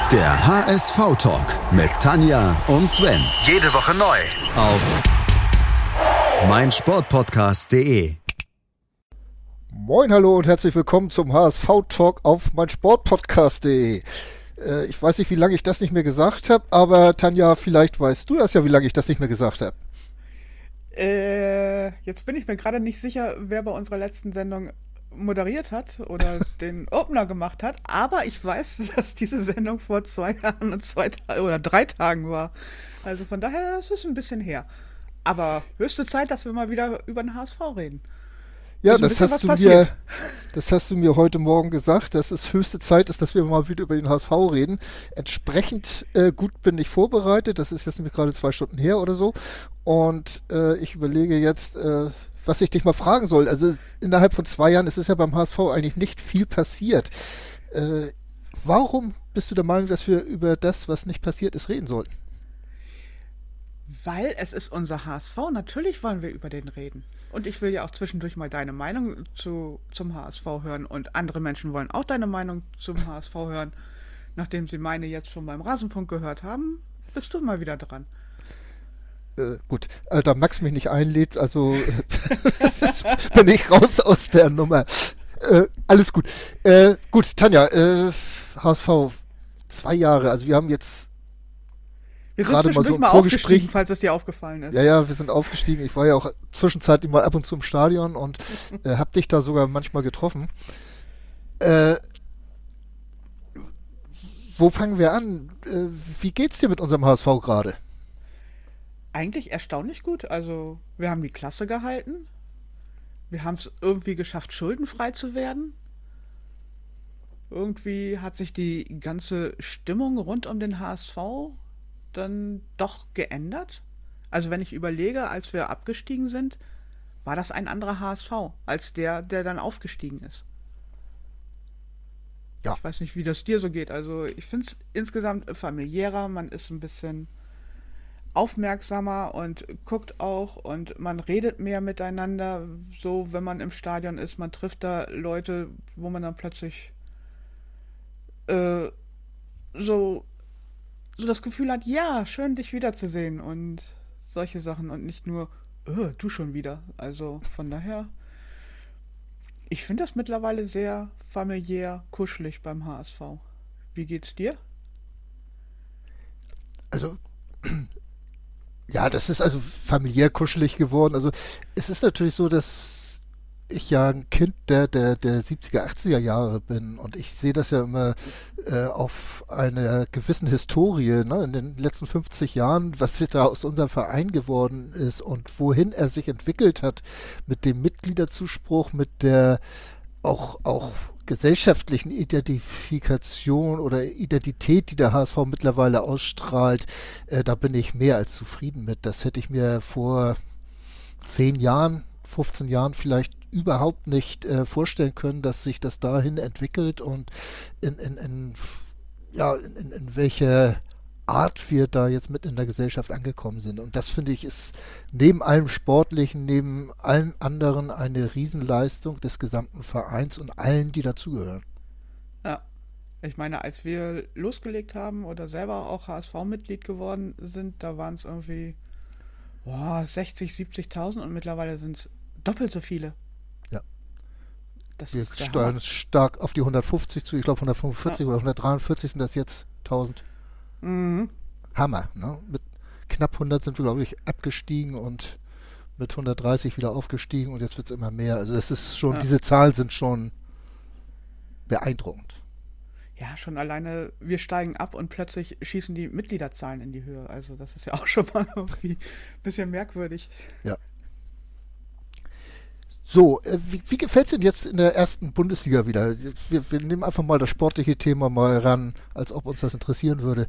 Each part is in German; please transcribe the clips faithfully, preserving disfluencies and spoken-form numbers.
Der H S V-Talk mit Tanja und Sven. Jede Woche neu. Auf meinsportpodcast punkt de. Moin, hallo und herzlich willkommen zum H S V-Talk auf meinsportpodcast punkt de. Äh, ich weiß nicht, wie lange ich das nicht mehr gesagt habe, aber Tanja, vielleicht weißt du das ja, wie lange ich das nicht mehr gesagt habe. Äh, jetzt bin ich mir gerade nicht sicher, wer bei unserer letzten Sendung moderiert hat oder den Opener gemacht hat, aber ich weiß, dass diese Sendung vor zwei Jahren und zwei Ta- oder drei Tagen war. Also von daher, es ist ein bisschen her. Aber höchste Zeit, dass wir mal wieder über den H S V reden. Ja, Ist ein das bisschen hast was du mir, passiert. das hast du mir heute Morgen gesagt, dass es höchste Zeit ist, dass wir mal wieder über den H S V reden. Entsprechend äh, gut bin ich vorbereitet. Das ist jetzt nämlich gerade zwei Stunden her oder so. Und äh, ich überlege jetzt, äh, was ich dich mal fragen soll. Also innerhalb von zwei Jahren ist es ja beim H S V eigentlich nicht viel passiert. Äh, warum bist du der Meinung, dass wir über das, was nicht passiert ist, reden sollten? Weil es ist unser H S V, natürlich wollen wir über den reden. Und ich will ja auch zwischendurch mal deine Meinung zu, zum H S V hören. Und andere Menschen wollen auch deine Meinung zum H S V hören. Nachdem sie meine jetzt schon beim Rasenfunk gehört haben, bist du mal wieder dran. Äh, gut, äh, da Max mich nicht einlädt, also bin ich raus aus der Nummer. Äh, alles gut. Äh, gut, Tanja, äh, H S V, zwei Jahre, also wir haben jetzt Wir sind gerade mal zwischendurch so im mal Vorgespräch. aufgestiegen, falls es dir aufgefallen ist. Ja, ja, wir sind aufgestiegen. Ich war ja auch zwischenzeitlich mal ab und zu im Stadion und äh, hab dich da sogar manchmal getroffen. Äh, wo fangen wir an? Äh, wie geht's dir mit unserem H S V gerade? Eigentlich erstaunlich gut. Also, wir haben die Klasse gehalten. Wir haben es irgendwie geschafft, schuldenfrei zu werden. Irgendwie hat sich die ganze Stimmung rund um den H S V dann doch geändert. Also, wenn ich überlege, als wir abgestiegen sind, war das ein anderer H S V als der, der dann aufgestiegen ist. Ja. Ich weiß nicht, wie das dir so geht. Also, ich finde es insgesamt familiärer. Man ist ein bisschen aufmerksamer und guckt auch und man redet mehr miteinander, so wenn man im Stadion ist, man trifft da Leute, wo man dann plötzlich äh, so, so das Gefühl hat, ja, schön dich wiederzusehen und solche Sachen und nicht nur, äh, du schon wieder. Also von daher, ich finde das mittlerweile sehr familiär, kuschelig beim H S V. Wie geht's dir? Also, ja, das ist also familiär kuschelig geworden. Also es ist natürlich so, dass ich ja ein Kind der, der, der siebziger, achtziger Jahre bin und ich sehe das ja immer äh, auf einer gewissen Historie, ne, in den letzten fünfzig Jahren, was da aus unserem Verein geworden ist und wohin er sich entwickelt hat mit dem Mitgliederzuspruch, mit der auch, auch gesellschaftlichen Identifikation oder Identität, die der H S V mittlerweile ausstrahlt, äh, da bin ich mehr als zufrieden mit. Das hätte ich mir vor zehn Jahren, fünfzehn Jahren vielleicht überhaupt nicht äh, vorstellen können, dass sich das dahin entwickelt und in, in, in, ja, in, in welche Art wir da jetzt mit in der Gesellschaft angekommen sind. Und das, finde ich, ist neben allem Sportlichen, neben allem anderen eine Riesenleistung des gesamten Vereins und allen, die dazugehören. Ja, ich meine, als wir losgelegt haben oder selber auch H S V-Mitglied geworden sind, da waren es irgendwie boah, sechzig, siebzigtausend und mittlerweile sind es doppelt so viele. Ja. Das Wir ist der steuern Hammer. es stark auf die hundertfünfzig zu. Ich glaube, hundertfünfundvierzig Ja. oder hundertdreiundvierzig sind das jetzt tausend. Mhm. Hammer, ne? Mit knapp hundert sind wir, glaube ich, abgestiegen und mit hundertdreißig wieder aufgestiegen und jetzt wird es immer mehr. Also das ist schon, Ja. diese Zahlen sind schon beeindruckend. Ja, schon alleine, wir steigen ab und plötzlich schießen die Mitgliederzahlen in die Höhe. Also das ist ja auch schon mal irgendwie ein bisschen merkwürdig. Ja. So, äh, wie, wie gefällt es denn jetzt in der ersten Bundesliga wieder? Jetzt, Wir, wir nehmen einfach mal das sportliche Thema mal ran, als ob uns das interessieren würde.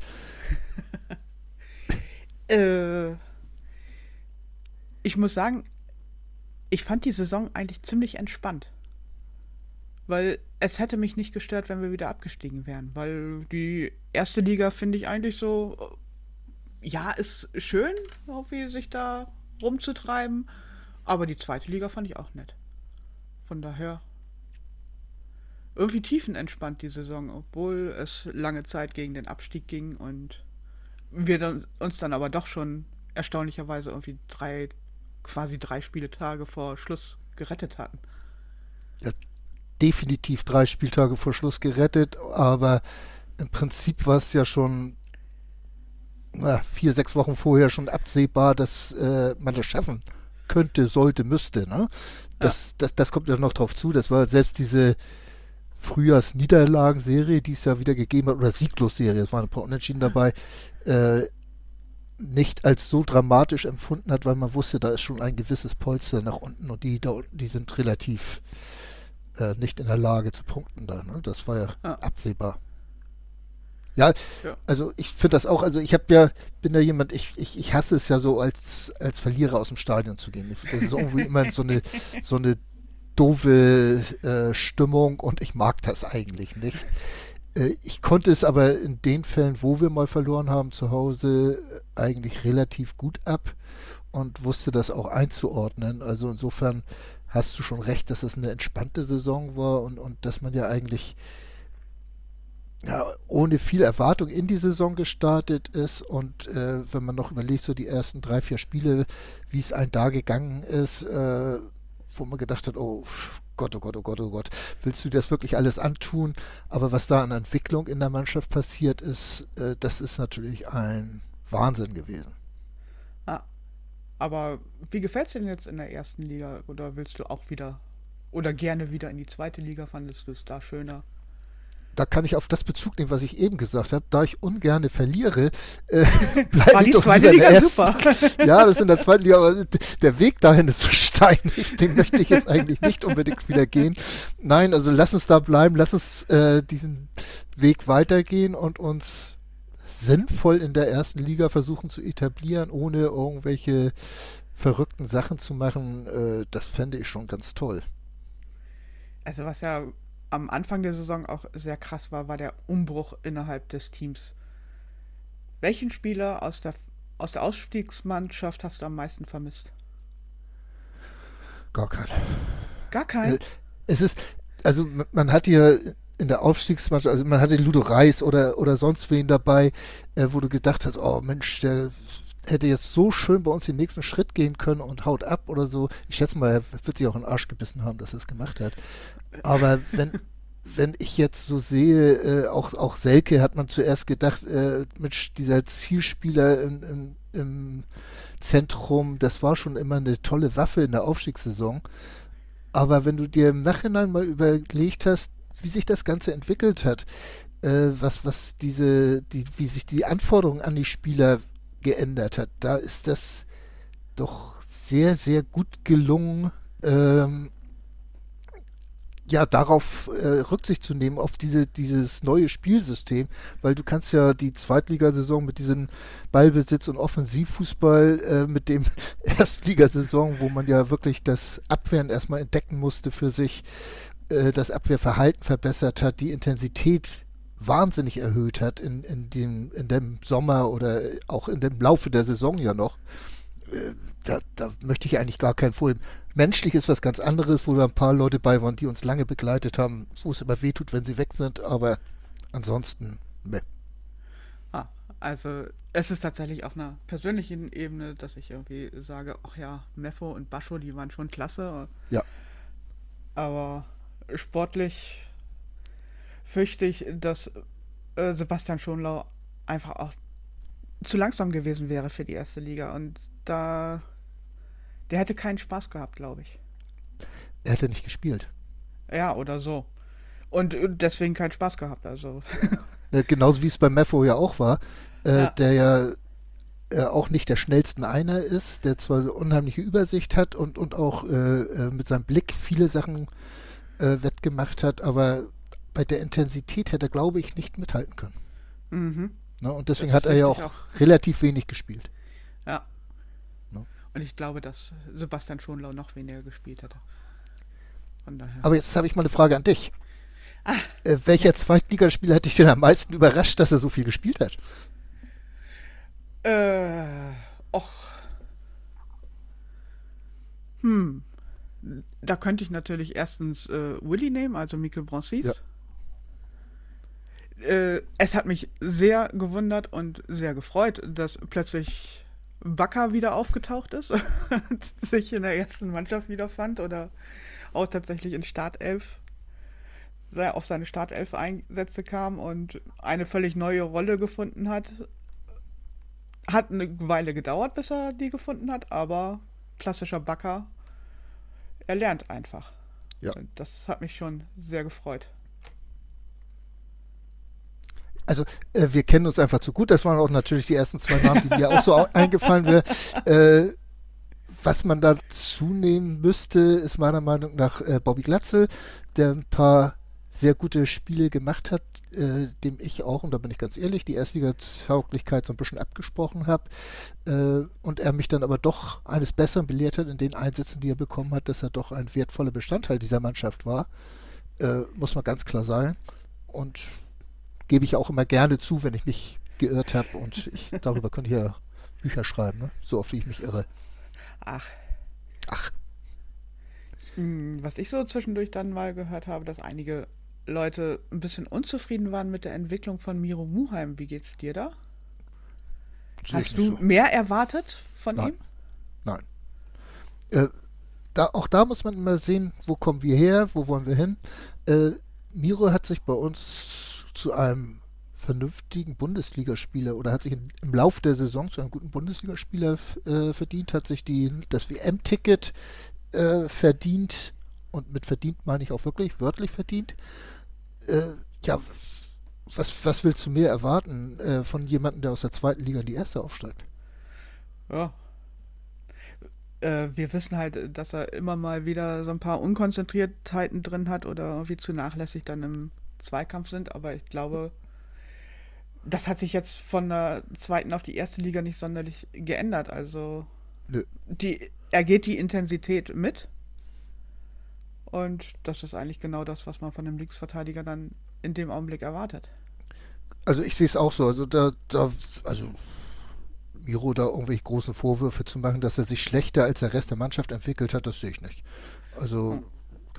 Äh, ich muss sagen, ich fand die Saison eigentlich ziemlich entspannt. Weil es hätte mich nicht gestört, wenn wir wieder abgestiegen wären. Weil die erste Liga finde ich eigentlich so, äh, ja, ist schön, irgendwie sich da rumzutreiben. Aber die zweite Liga fand ich auch nett. Von daher irgendwie tiefenentspannt die Saison, obwohl es lange Zeit gegen den Abstieg ging und wir dann, uns dann aber doch schon erstaunlicherweise irgendwie drei, quasi drei Spieltage vor Schluss gerettet hatten. Ja, definitiv drei Spieltage vor Schluss gerettet, aber im Prinzip war es ja schon na, vier, sechs Wochen vorher schon absehbar, dass äh, man das schaffen könnte, sollte, müsste. Ne? Das, ja. das, das kommt ja noch drauf zu. Das war selbst diese Frühjahrs-Niederlagenserie, die es ja wieder gegeben hat, oder Sieglos-Serie, es waren ein paar Unentschieden dabei, äh, nicht als so dramatisch empfunden hat, weil man wusste, da ist schon ein gewisses Polster nach unten und die da unten, die sind relativ äh, nicht in der Lage zu punkten da. Ne? Das war ja, ja. absehbar. Ja, ja, also ich finde das auch, also ich habe ja, bin ja jemand, ich, ich, ich hasse es ja so, als, als Verlierer aus dem Stadion zu gehen. Das ist irgendwie immer so eine, so eine doofe äh, Stimmung und ich mag das eigentlich nicht. Äh, ich konnte es aber in den Fällen, wo wir mal verloren haben zu Hause, eigentlich relativ gut ab und wusste das auch einzuordnen. Also insofern hast du schon recht, dass es eine entspannte Saison war und, und dass man ja eigentlich ja, ohne viel Erwartung in die Saison gestartet ist und äh, wenn man noch überlegt, so die ersten drei, vier Spiele, wie es einem da gegangen ist, äh, wo man gedacht hat, oh Gott, oh Gott, oh Gott, oh Gott, willst du das wirklich alles antun? Aber was da an Entwicklung in der Mannschaft passiert ist, äh, das ist natürlich ein Wahnsinn gewesen. Ah, aber wie gefällt es dir denn jetzt in der ersten Liga? Oder willst du auch wieder, oder gerne wieder in die zweite Liga? Fandest du es da schöner? Da kann ich auf das Bezug nehmen, was ich eben gesagt habe. Da ich ungerne verliere, äh, bleibe ich die doch zweite lieber Liga in der super. ersten. Ja, das ist in der zweiten Liga, aber der Weg dahin ist so steinig. Den möchte ich jetzt eigentlich nicht unbedingt wieder gehen. Nein, also lass uns da bleiben, lass uns äh, diesen Weg weitergehen und uns sinnvoll in der ersten Liga versuchen zu etablieren, ohne irgendwelche verrückten Sachen zu machen. Äh, das fände ich schon ganz toll. Also was ja am Anfang der Saison auch sehr krass war, war der Umbruch innerhalb des Teams. Welchen Spieler aus der, aus der Ausstiegsmannschaft hast du am meisten vermisst? Gar keinen. Gar keinen? Äh, es ist, also man hat hier in der Aufstiegsmannschaft, also man hatte Ludo Reis oder, oder sonst wen dabei, äh, wo du gedacht hast, oh Mensch, der hätte jetzt so schön bei uns den nächsten Schritt gehen können und haut ab oder so. Ich schätze mal, er wird sich auch in den Arsch gebissen haben, dass er es gemacht hat. Aber wenn, wenn ich jetzt so sehe, äh, auch, auch Selke hat man zuerst gedacht, äh, Mensch, dieser Zielspieler im, im, im Zentrum, das war schon immer eine tolle Waffe in der Aufstiegssaison. Aber wenn du dir im Nachhinein mal überlegt hast, wie sich das Ganze entwickelt hat, äh, was, was diese, die, wie sich die Anforderungen an die Spieler geändert hat, da ist das doch sehr, sehr gut gelungen, ähm, ja, darauf äh, Rücksicht zu nehmen, auf diese, dieses neue Spielsystem, weil du kannst ja die Zweitligasaison mit diesem Ballbesitz und Offensivfußball äh, mit dem Erstligasaison, wo man ja wirklich das Abwehren erstmal entdecken musste für sich, äh, das Abwehrverhalten verbessert hat, die Intensität wahnsinnig erhöht hat in, in, dem, in dem Sommer oder auch in dem Laufe der Saison ja noch. Äh, da, da möchte ich eigentlich gar keinen vorheben. Menschlich ist was ganz anderes, wo da ein paar Leute bei waren, die uns lange begleitet haben, wo es immer wehtut, wenn sie weg sind, aber ansonsten, meh. Ah, also es ist tatsächlich auf einer persönlichen Ebene, dass ich irgendwie sage, ach ja, Meffo und Bascho, die waren schon klasse. Ja. Aber sportlich fürchte ich, dass äh, Sebastian Schonlau einfach auch zu langsam gewesen wäre für die erste Liga und da der hätte keinen Spaß gehabt, glaube ich. Er hätte nicht gespielt. Ja, oder so. Und deswegen keinen Spaß gehabt, also. Ja, genauso wie es bei Meffo ja auch war, äh, ja. der ja äh, auch nicht der schnellsten Einer ist, der zwar eine unheimliche Übersicht hat und, und auch äh, äh, mit seinem Blick viele Sachen äh, wettgemacht hat, aber bei der Intensität hätte er, glaube ich, nicht mithalten können. Mhm. Ne, und deswegen hat er ja auch, auch relativ wenig gespielt. Ja. Und ich glaube, dass Sebastian Schonlau noch weniger gespielt hätte. Von daher. Aber jetzt habe ich mal eine Frage an dich. Ah, äh, welcher yes. Zweitligaspieler hat dich denn am meisten überrascht, dass er so viel gespielt hat? Äh, och. Hm. Da könnte ich natürlich erstens äh, Willi nehmen, also Mikel Bronsis. Ja. Äh, es hat mich sehr gewundert und sehr gefreut, dass plötzlich Bakker wieder aufgetaucht ist und sich in der ersten Mannschaft wiederfand oder auch tatsächlich in Startelf, sei- auf seine Startelf-Einsätze kam und eine völlig neue Rolle gefunden hat. Hat eine Weile gedauert, bis er die gefunden hat, aber klassischer Bakker, er lernt einfach. Ja. Und das hat mich schon sehr gefreut. Also äh, wir kennen uns einfach zu gut. Das waren auch natürlich die ersten zwei Namen, die mir auch so au- eingefallen wären. Äh, was man dazu nehmen müsste, ist meiner Meinung nach äh, Bobby Glatzel, der ein paar sehr gute Spiele gemacht hat, äh, dem ich auch, und da bin ich ganz ehrlich, die Erstliga-Tauglichkeit so ein bisschen abgesprochen habe. Äh, und er mich dann aber doch eines Besseren belehrt hat in den Einsätzen, die er bekommen hat, dass er doch ein wertvoller Bestandteil dieser Mannschaft war. Äh, muss man ganz klar sagen. Und gebe ich auch immer gerne zu, wenn ich mich geirrt habe. Und ich, darüber könnte ich ja Bücher schreiben, ne? So oft wie ich mich irre. Ach, Ach, Hm, was ich so zwischendurch dann mal gehört habe, dass einige Leute ein bisschen unzufrieden waren mit der Entwicklung von Miro Muheim. Wie geht's dir da? sehe ich Hast nicht du so. mehr erwartet von Nein. ihm? Nein. Äh, da, auch da muss man immer sehen, wo kommen wir her, wo wollen wir hin. Äh, Miro hat sich bei uns zu einem vernünftigen Bundesligaspieler oder hat sich in, im Lauf der Saison zu einem guten Bundesligaspieler f- äh, verdient, hat sich die, das W M-Ticket äh, verdient und mit verdient meine ich auch wirklich wörtlich verdient. Äh, ja, was, was willst du mehr erwarten äh, von jemandem, der aus der zweiten Liga in die erste aufsteigt? Ja. Äh, wir wissen halt, dass er immer mal wieder so ein paar Unkonzentriertheiten drin hat oder irgendwie zu nachlässig dann im Zweikampf sind, aber ich glaube, das hat sich jetzt von der zweiten auf die erste Liga nicht sonderlich geändert. Also Nö. die, er geht die Intensität mit und das ist eigentlich genau das, was man von einem Linksverteidiger dann in dem Augenblick erwartet. Also ich sehe es auch so. Also da, da, also Miro da irgendwelche großen Vorwürfe zu machen, dass er sich schlechter als der Rest der Mannschaft entwickelt hat, das sehe ich nicht. Also Hm.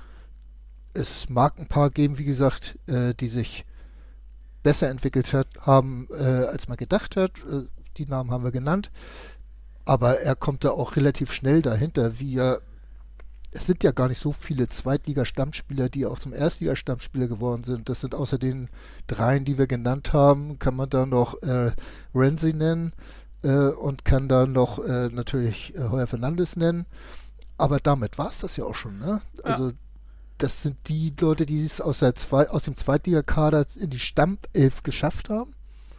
es mag ein paar geben, wie gesagt, äh, die sich besser entwickelt hat, haben, äh, als man gedacht hat. Äh, die Namen haben wir genannt. Aber er kommt da auch relativ schnell dahinter, wie er. Es sind ja gar nicht so viele Zweitliga-Stammspieler, die auch zum Erstliga-Stammspieler geworden sind. Das sind außer den dreien, die wir genannt haben, kann man da noch äh, Renzi nennen äh, und kann da noch äh, natürlich äh, Heuer Fernandes nennen. Aber damit war es das ja auch schon. Ne? Also das sind die Leute, die es aus, der Zwei, aus dem Zweitligakader in die Stammelf geschafft haben.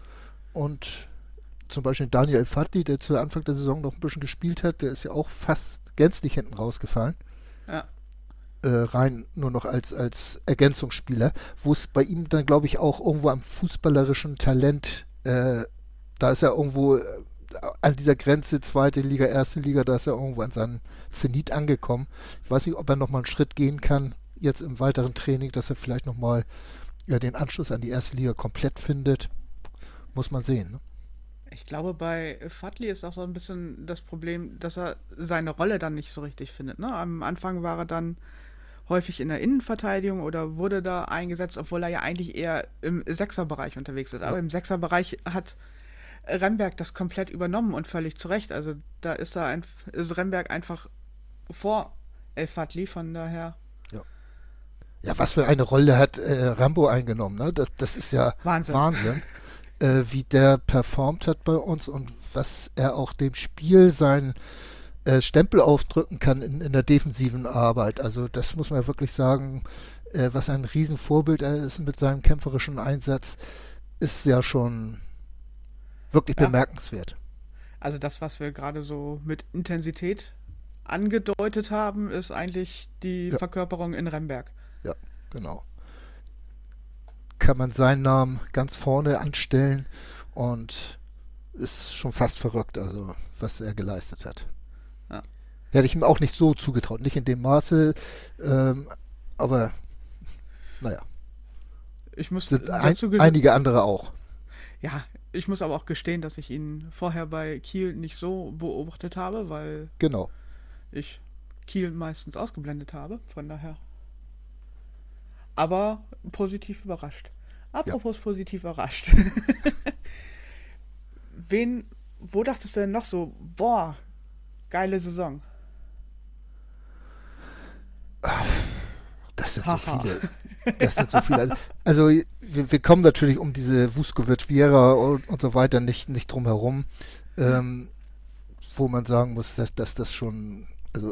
Und zum Beispiel Daniel Fadli, der zu Anfang der Saison noch ein bisschen gespielt hat, der ist ja auch fast gänzlich hinten rausgefallen. Ja. Äh, rein nur noch als, als Ergänzungsspieler, wo es bei ihm dann, glaube ich, auch irgendwo am fußballerischen Talent, äh, da ist er irgendwo äh, an dieser Grenze zweite Liga, erste Liga, da ist er irgendwo an seinem Zenit angekommen. Ich weiß nicht, ob er nochmal einen Schritt gehen kann, jetzt im weiteren Training, dass er vielleicht nochmal ja, den Anschluss an die erste Liga komplett findet. Muss man sehen. Ne? Ich glaube, bei Fadli ist auch so ein bisschen das Problem, dass er seine Rolle dann nicht so richtig findet. Ne? Am Anfang war er dann häufig in der Innenverteidigung oder wurde da eingesetzt, obwohl er ja eigentlich eher im Sechserbereich unterwegs ist. Aber Ja. im Sechserbereich hat Remberg das komplett übernommen und völlig zu Recht. Also da ist, er ein, ist Remberg einfach vor El Fadli, von daher Ja, was für eine Rolle hat äh, Rambo eingenommen, ne? Das, das ist ja Wahnsinn. Wahnsinn, äh, wie der performt hat bei uns und was er auch dem Spiel seinen äh, Stempel aufdrücken kann in, in der defensiven Arbeit. Also das muss man ja wirklich sagen, äh, was ein Riesenvorbild er ist mit seinem kämpferischen Einsatz, ist ja schon wirklich Ja. bemerkenswert. Also das, was wir gerade so mit Intensität angedeutet haben, ist eigentlich die Ja. Verkörperung in Remberg. Ja, genau. Kann man seinen Namen ganz vorne anstellen und ist schon fast verrückt, also was er geleistet hat. Ja. Hätte ich ihm auch nicht so zugetraut, nicht in dem Maße, ähm, aber naja, Ich muss sind ein, dazu ge- einige andere auch. Ja, ich muss aber auch gestehen, dass ich ihn vorher bei Kiel nicht so beobachtet habe, weil Genau. ich Kiel meistens ausgeblendet habe, von daher. Aber positiv überrascht. Apropos ja. positiv überrascht. Wen, wo dachtest du denn noch so, boah, geile Saison? Das sind so viele. Das sind so viele. Also wir, wir kommen natürlich um diese Vuskovic, Vieira und, und so weiter nicht, nicht drum herum, ähm, wo man sagen muss, dass, dass das schon, also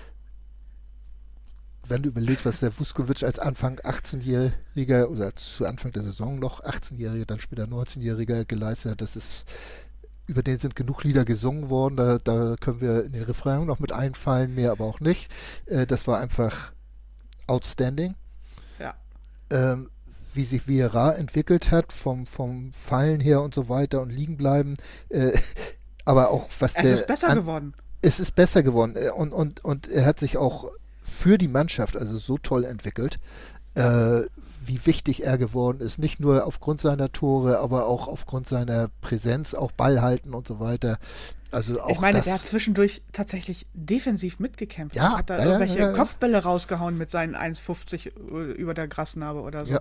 wenn du überlegst, was der Vuskovic als Anfang achtzehnjähriger oder zu Anfang der Saison noch achtzehnjähriger, dann später neunzehnjähriger geleistet hat, das ist, über den sind genug Lieder gesungen worden, da, da können wir in den Refrain noch mit einfallen, mehr aber auch nicht. Äh, das war einfach outstanding. Ja. Ähm, wie sich Vieira entwickelt hat, vom, vom Fallen her und so weiter und liegen bleiben, äh, aber auch was es der... Es ist besser an, geworden. Es ist besser geworden und, und, und er hat sich auch für die Mannschaft also so toll entwickelt, ja. äh, wie wichtig er geworden ist, nicht nur aufgrund seiner Tore, aber auch aufgrund seiner Präsenz, auch Ball halten und so weiter. Also auch ich meine, das, der hat zwischendurch tatsächlich defensiv mitgekämpft. Ja, hat da ja, irgendwelche ja, ja. Kopfbälle rausgehauen mit seinen eins fünfzig über der Grasnarbe oder so. Ja.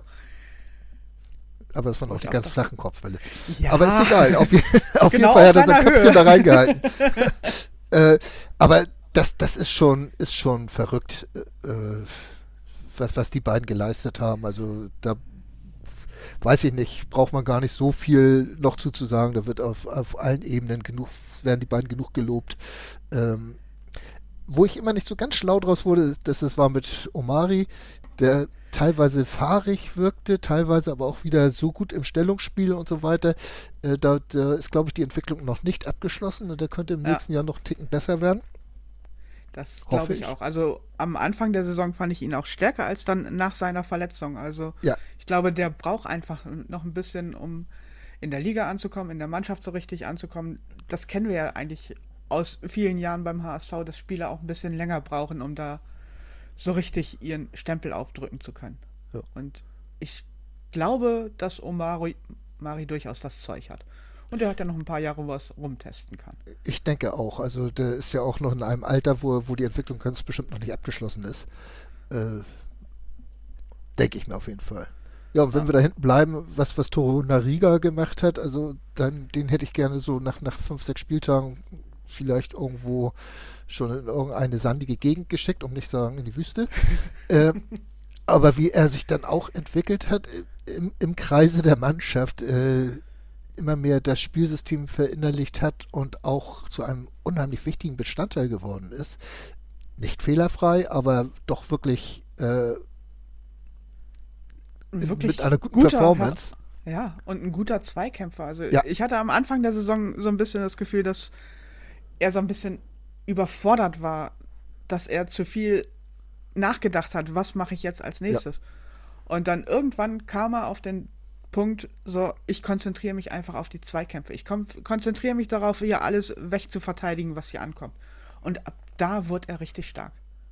Aber es waren auch Und die auch ganz das- flachen Kopfbälle. Ja. Aber ist egal, auf, je, auf Genau jeden Fall auf hat er sein seiner Köpfchen Höhe. da reingehalten. äh, aber das, das ist schon, ist schon verrückt, äh, was, was die beiden geleistet haben. Also da weiß ich nicht, braucht man gar nicht so viel noch zuzusagen. Da wird auf, auf allen Ebenen genug, werden die beiden genug gelobt. Ähm, wo ich immer nicht so ganz schlau draus wurde, ist, dass es war mit Omari, der teilweise fahrig wirkte, teilweise aber auch wieder so gut im Stellungsspiel und so weiter. Äh, da, da ist, glaube ich, die Entwicklung noch nicht abgeschlossen und der könnte im Ja. nächsten Jahr noch einen Ticken besser werden. Das Hoffe glaube ich ich. auch. Also am Anfang der Saison fand ich ihn auch stärker als dann nach seiner Verletzung. Also Ja. ich glaube, der braucht einfach noch ein bisschen, um in der Liga anzukommen, in der Mannschaft so richtig anzukommen. Das kennen wir ja eigentlich aus vielen Jahren beim H S V, dass Spieler auch ein bisschen länger brauchen, um da so richtig ihren Stempel aufdrücken zu können. Ja. Und ich glaube, dass Omari Mari durchaus das Zeug hat. Und er hat ja noch ein paar Jahre, wo er es rumtesten kann. Ich denke auch. Also der ist ja auch noch in einem Alter, wo, wo die Entwicklung ganz bestimmt noch nicht abgeschlossen ist. Äh, denke ich mir auf jeden Fall. Ja, und wenn Ja. wir da hinten bleiben, was, was Torunariga gemacht hat, also dann, den hätte ich gerne so nach, nach fünf, sechs Spieltagen vielleicht irgendwo schon in irgendeine sandige Gegend geschickt, um nicht sagen in die Wüste. ähm, aber wie er sich dann auch entwickelt hat im, im Kreise der Mannschaft, äh, immer mehr das Spielsystem verinnerlicht hat und auch zu einem unheimlich wichtigen Bestandteil geworden ist. Nicht fehlerfrei, aber doch wirklich, äh, Wirklich mit einer guten guter, Performance. Ja, und ein guter Zweikämpfer. Also Ja. ich hatte am Anfang der Saison so ein bisschen das Gefühl, dass er so ein bisschen überfordert war, dass er zu viel nachgedacht hat, was mache ich jetzt als nächstes. Und dann irgendwann kam er auf den Punkt, so, ich konzentriere mich einfach auf die Zweikämpfe. Ich kon- konzentriere mich darauf, hier alles wegzuverteidigen, was hier ankommt. Und ab da wurde er richtig stark.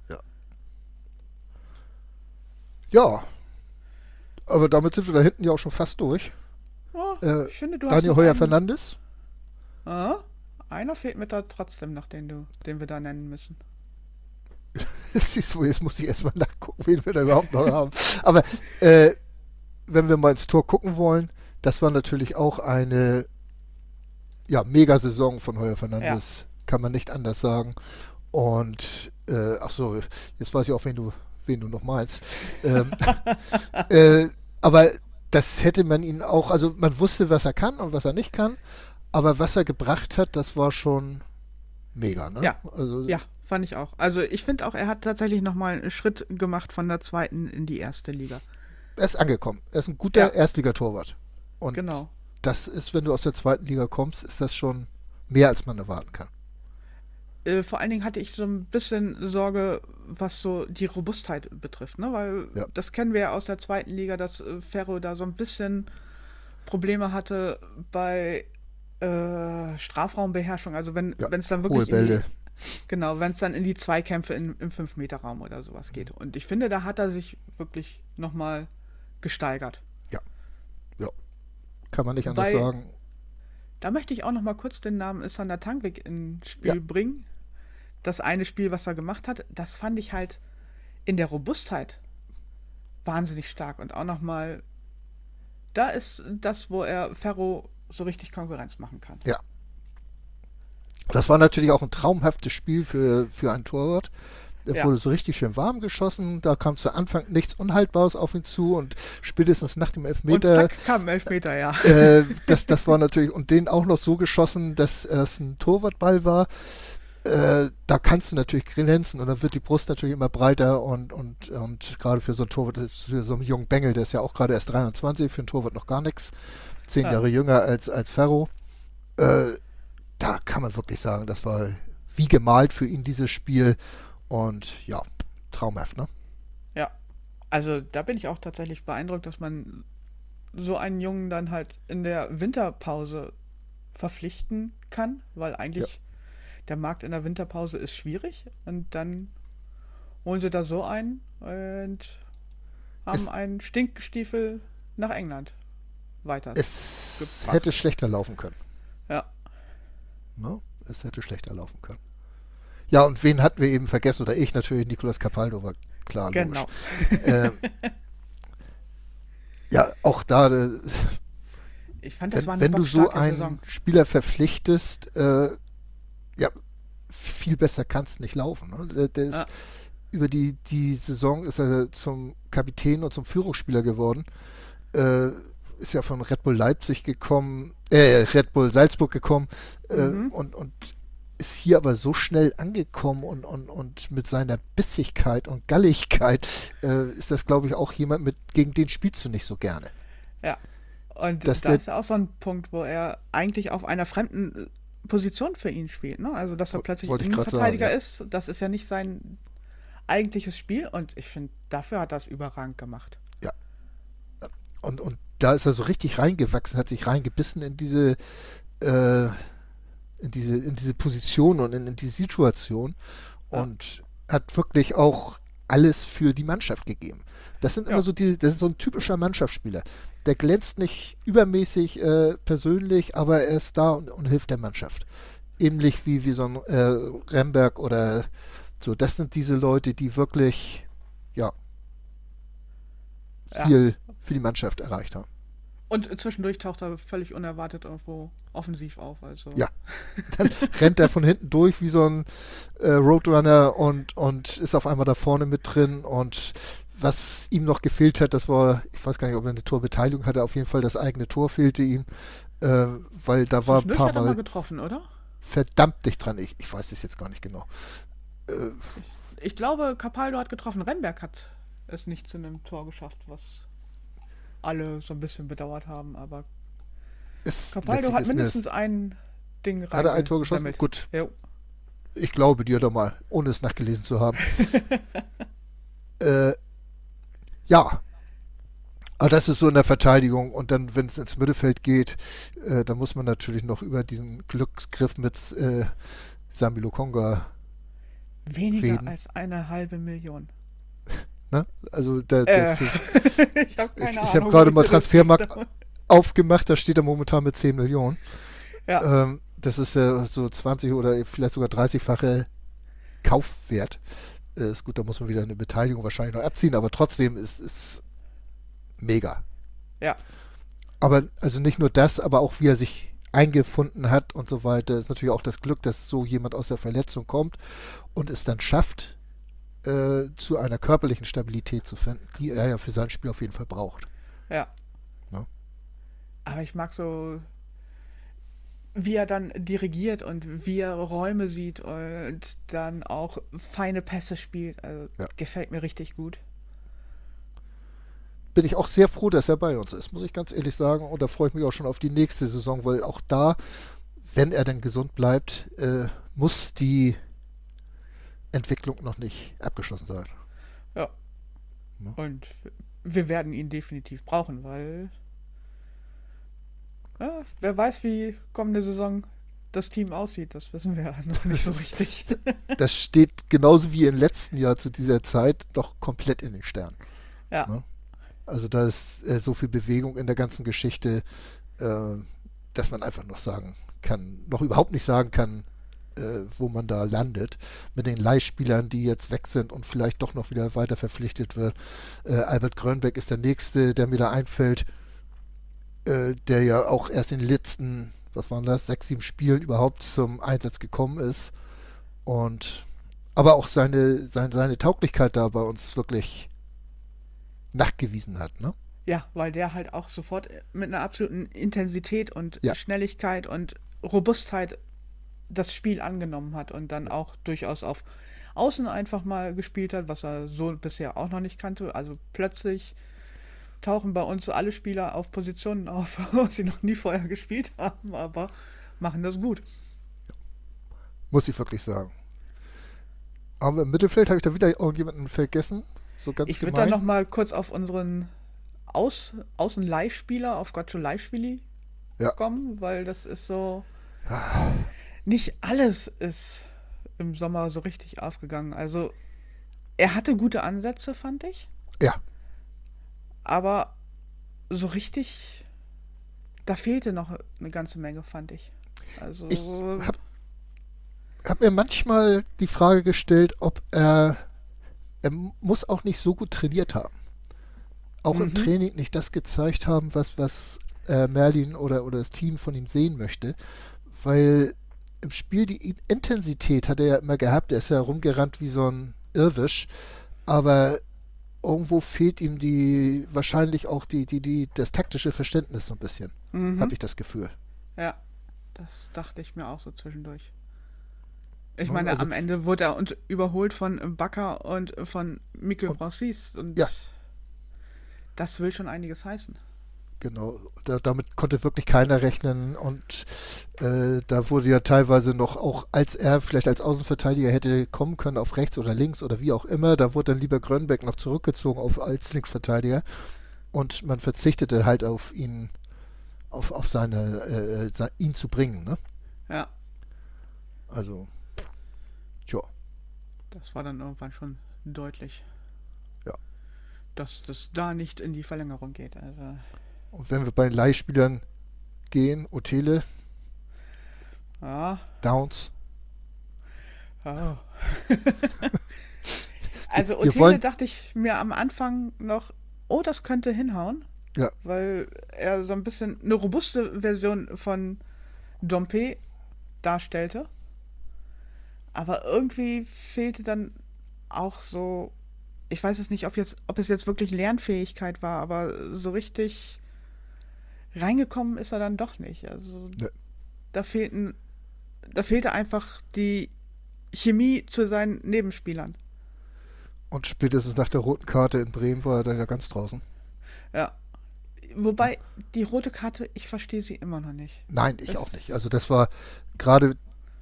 Ja. Aber damit sind wir da hinten ja auch schon fast durch. Oh, Äh, ich finde, du hast Daniel noch Heuer einen- Fernandes. Ah, einer fehlt mir da trotzdem noch, den, du, den wir da nennen müssen. Siehst du, jetzt muss ich erstmal nachgucken, wen wir da überhaupt noch haben. Aber äh, wenn wir mal ins Tor gucken wollen, das war natürlich auch eine ja, Mega-Saison von Heuer Fernandes. Ja. Kann man nicht anders sagen. Und, äh, ach so, jetzt weiß ich auch, wen du, wen du noch meinst. ähm, äh, aber das hätte man ihn auch, also man wusste, was er kann und was er nicht kann, aber was er gebracht hat, das war schon mega, ne? Ja, also, ja, fand ich auch. Also ich finde auch, er hat tatsächlich nochmal einen Schritt gemacht von der zweiten in die erste Liga. Er ist angekommen. Er ist ein guter Ja. Erstligatorwart. Und Genau. das ist, wenn du aus der zweiten Liga kommst, ist das schon mehr, als man erwarten kann. Äh, vor allen Dingen hatte ich so ein bisschen Sorge, was so die Robustheit betrifft, ne? Weil Ja. das kennen wir ja aus der zweiten Liga, dass äh, Ferro da so ein bisschen Probleme hatte bei äh, Strafraumbeherrschung. Also wenn Ja, es dann hohe wirklich in die, Bälle. genau, wenn es dann in die Zweikämpfe in, im fünf-Meter-Raum oder sowas geht. Und ich finde, da hat er sich wirklich nochmal gesteigert. Ja. Kann man nicht anders Wobei- sagen. Da möchte ich auch noch mal kurz den Namen Sander Tankwig ins Spiel Ja. bringen. Das eine Spiel, was er gemacht hat, das fand ich halt in der Robustheit wahnsinnig stark und auch noch mal da ist das, wo er Ferro so richtig Konkurrenz machen kann. Ja. Das war natürlich auch ein traumhaftes Spiel für, für einen Torwart. Er Ja. wurde so richtig schön warm geschossen. Da kam zu Anfang nichts Unhaltbares auf ihn zu und spätestens nach dem Und Elfmeter, zack, kam ein Elfmeter, ja. äh, das, das war natürlich, und den auch noch so geschossen, dass es ein Torwartball war. Äh, da kannst du natürlich glänzen und dann wird die Brust natürlich immer breiter und, und, und gerade für so einen Torwart, für so einen jungen Bengel, der ist ja auch gerade erst dreiundzwanzig, für einen Torwart noch gar nichts, zehn Ja. Jahre jünger als, als Ferro. Äh, da kann man wirklich sagen, das war wie gemalt für ihn dieses Spiel und ja, traumhaft, ne? Ja. Also da bin ich auch tatsächlich beeindruckt, dass man so einen Jungen dann halt in der Winterpause verpflichten kann, weil eigentlich der Markt in der Winterpause ist schwierig und dann holen sie da so einen und haben Es- einen Stinkstiefel nach England weiter. Es gebracht. hätte schlechter laufen können. Ja. Ne? Es hätte schlechter laufen können. Ja, und wen hatten wir eben vergessen? Oder ich natürlich, Nicolas Capaldo war klar. Genau. Logisch. Ähm, ja, auch da, äh, Ich fand, das wenn, war eine wenn du so bockstarke einen Saison. Spieler verpflichtest, äh, ja, viel besser kann es nicht laufen. Ne? Der, der ist, Ja. Über die, die Saison ist er zum Kapitän und zum Führungsspieler geworden. Äh, ist ja von Red Bull Leipzig gekommen, äh, Red Bull Salzburg gekommen äh, Mhm. und, und ist hier aber so schnell angekommen und, und, und mit seiner Bissigkeit und Galligkeit äh, ist das, glaube ich, auch jemand, mit, gegen den spielst du nicht so gerne. Ja. Und Dass da der- ist auch so ein Punkt, wo er eigentlich auf einer fremden äh, Position für ihn spielt. Ne? Also, dass er Wo- plötzlich wollte ich grad Innenverteidiger sagen, ist, das ist ja nicht sein eigentliches Spiel. Und ich finde, dafür hat er es überragend gemacht. Und, und da ist er so richtig reingewachsen, hat sich reingebissen in diese, äh, in diese, in diese Position und in, in die Situation Ja. und hat wirklich auch alles für die Mannschaft gegeben. Das sind immer Ja. so die, das ist so ein typischer Mannschaftsspieler. Der glänzt nicht übermäßig äh, persönlich, aber er ist da und, und hilft der Mannschaft. Ähnlich wie, wie so ein äh, Remberg oder so. Das sind diese Leute, die wirklich, ja, Ja. viel für die Mannschaft erreicht haben. Und zwischendurch taucht er völlig unerwartet irgendwo offensiv auf. Also. Ja. Dann rennt er von hinten durch wie so ein äh, Roadrunner und, und ist auf einmal da vorne mit drin. Und was ihm noch gefehlt hat, das war, ich weiß gar nicht, ob er eine Torbeteiligung hatte, auf jeden Fall das eigene Tor fehlte ihm, äh, weil da war ein Zwischendurch paar hat er mal Mal getroffen, oder? verdammt dicht dran. Ich, ich weiß es jetzt gar nicht genau. Äh, Ich glaube, Capaldo hat getroffen. Remberg hat es nicht zu einem Tor geschafft, was alle so ein bisschen bedauert haben. Aber es, Capaldo letztlich hat ist mir mindestens ein Ding rein. das, hat er ein Tor geschossen? Gut, Jo. ich glaube dir doch mal, ohne es nachgelesen zu haben. äh, ja. Aber das ist so in der Verteidigung und dann, wenn es ins Mittelfeld geht, äh, dann muss man natürlich noch über diesen Glücksgriff mit äh, Sami Lokonga, Weniger reden. als eine halbe Million. ne? Also der, der Äh, für, ich habe keine ich Ahnung. ich habe gerade wie mal das Transfermarkt geht. aufgemacht, da steht er momentan mit zehn Millionen. Ja, Ähm, das ist ja so zwanzig oder vielleicht sogar dreißigfache Kaufwert. Äh, ist gut, da muss man wieder eine Beteiligung wahrscheinlich noch abziehen, aber trotzdem ist es mega. ja, Aber also nicht nur das, aber auch wie er sich eingefunden hat und so weiter, ist natürlich auch das Glück, dass so jemand aus der Verletzung kommt und es dann schafft, äh, zu einer körperlichen Stabilität zu finden, die er ja für sein Spiel auf jeden Fall braucht. ja. Ja. Aber ich mag so, wie er dann dirigiert und wie er Räume sieht und dann auch feine Pässe spielt. Also Ja. gefällt mir richtig gut. Bin ich auch sehr froh, dass er bei uns ist, muss ich ganz ehrlich sagen. Und da freue ich mich auch schon auf die nächste Saison, weil auch da, wenn er denn gesund bleibt, äh, muss die Entwicklung noch nicht abgeschlossen sein. Ja. Ja. Und wir werden ihn definitiv brauchen, weil ja, wer weiß, wie kommende Saison das Team aussieht, das wissen wir ja noch nicht so richtig. Das steht genauso wie im letzten Jahr zu dieser Zeit noch komplett in den Sternen. Ja, Ne? Also da ist äh, so viel Bewegung in der ganzen Geschichte, äh, dass man einfach noch sagen kann, noch überhaupt nicht sagen kann, äh, wo man da landet. Mit den Leihspielern, die jetzt weg sind und vielleicht doch noch wieder weiter verpflichtet wird. Äh, Albert Grönbeck ist der Nächste, der mir da einfällt. äh, der ja auch erst in den letzten, was waren das, sechs, sieben Spielen überhaupt zum Einsatz gekommen ist. Und aber auch seine, seine, seine Tauglichkeit da bei uns wirklich nachgewiesen hat, ne? Ja, weil der halt auch sofort mit einer absoluten Intensität und Ja. Schnelligkeit und Robustheit das Spiel angenommen hat und dann auch durchaus auf Außen einfach mal gespielt hat, was er so bisher auch noch nicht kannte. Also plötzlich tauchen bei uns alle Spieler auf Positionen auf, was sie noch nie vorher gespielt haben, aber machen das gut. Muss ich wirklich sagen. Aber im Mittelfeld habe ich da wieder irgendjemanden vergessen. So ganz Ich würde gemein. da noch mal kurz auf unseren Aus Außenleihspieler, auf Gratulaischwili Ja. kommen, weil das ist so... Nicht alles ist im Sommer so richtig aufgegangen. Also er hatte gute Ansätze, fand ich, Ja, aber so richtig, da fehlte noch eine ganze Menge, fand ich. Also ich habe hab mir manchmal die Frage gestellt, ob er, er muss auch nicht so gut trainiert haben. Auch im Mhm. Training nicht das gezeigt haben, was, was äh, Merlin oder, oder das Team von ihm sehen möchte, weil im Spiel die Intensität hat er ja immer gehabt, er ist ja rumgerannt wie so ein Irrwisch, aber irgendwo fehlt ihm die, wahrscheinlich auch die, die, die, das taktische Verständnis so ein bisschen, mhm. habe ich das Gefühl. Ja, das dachte ich mir auch so zwischendurch. Ich Ja, meine, also- am Ende wurde er und überholt von Bakker und von Mikel Francis und Ja. das will schon einiges heißen. Genau, da, damit konnte wirklich keiner rechnen und äh, da wurde ja teilweise noch, auch als er vielleicht als Außenverteidiger hätte kommen können auf rechts oder links oder wie auch immer, da wurde dann lieber Grönbeck noch zurückgezogen auf, als Linksverteidiger und man verzichtete halt auf ihn, auf, auf seine, äh, se- ihn zu bringen, ne? Ja, Also, tja, das war dann irgendwann schon deutlich. Ja. Dass das da nicht in die Verlängerung geht. Also, und wenn wir bei den Leihspielern gehen, Otele, ja. Downs, Oh. Also Wir Otele wollen- dachte ich mir am Anfang noch, oh, das könnte hinhauen. Ja. Weil er so ein bisschen eine robuste Version von Dompe darstellte. Aber irgendwie fehlte dann auch so, ich weiß es nicht, ob jetzt, ob es jetzt wirklich Lernfähigkeit war, aber so richtig reingekommen ist er dann doch nicht. Also Ne. da fehlten, da fehlte einfach die Chemie zu seinen Nebenspielern. und spätestens nach der roten Karte in Bremen war er dann ja ganz draußen. Ja. Wobei, die rote Karte, ich verstehe sie immer noch nicht. Nein, ich Das- auch nicht. Also das war gerade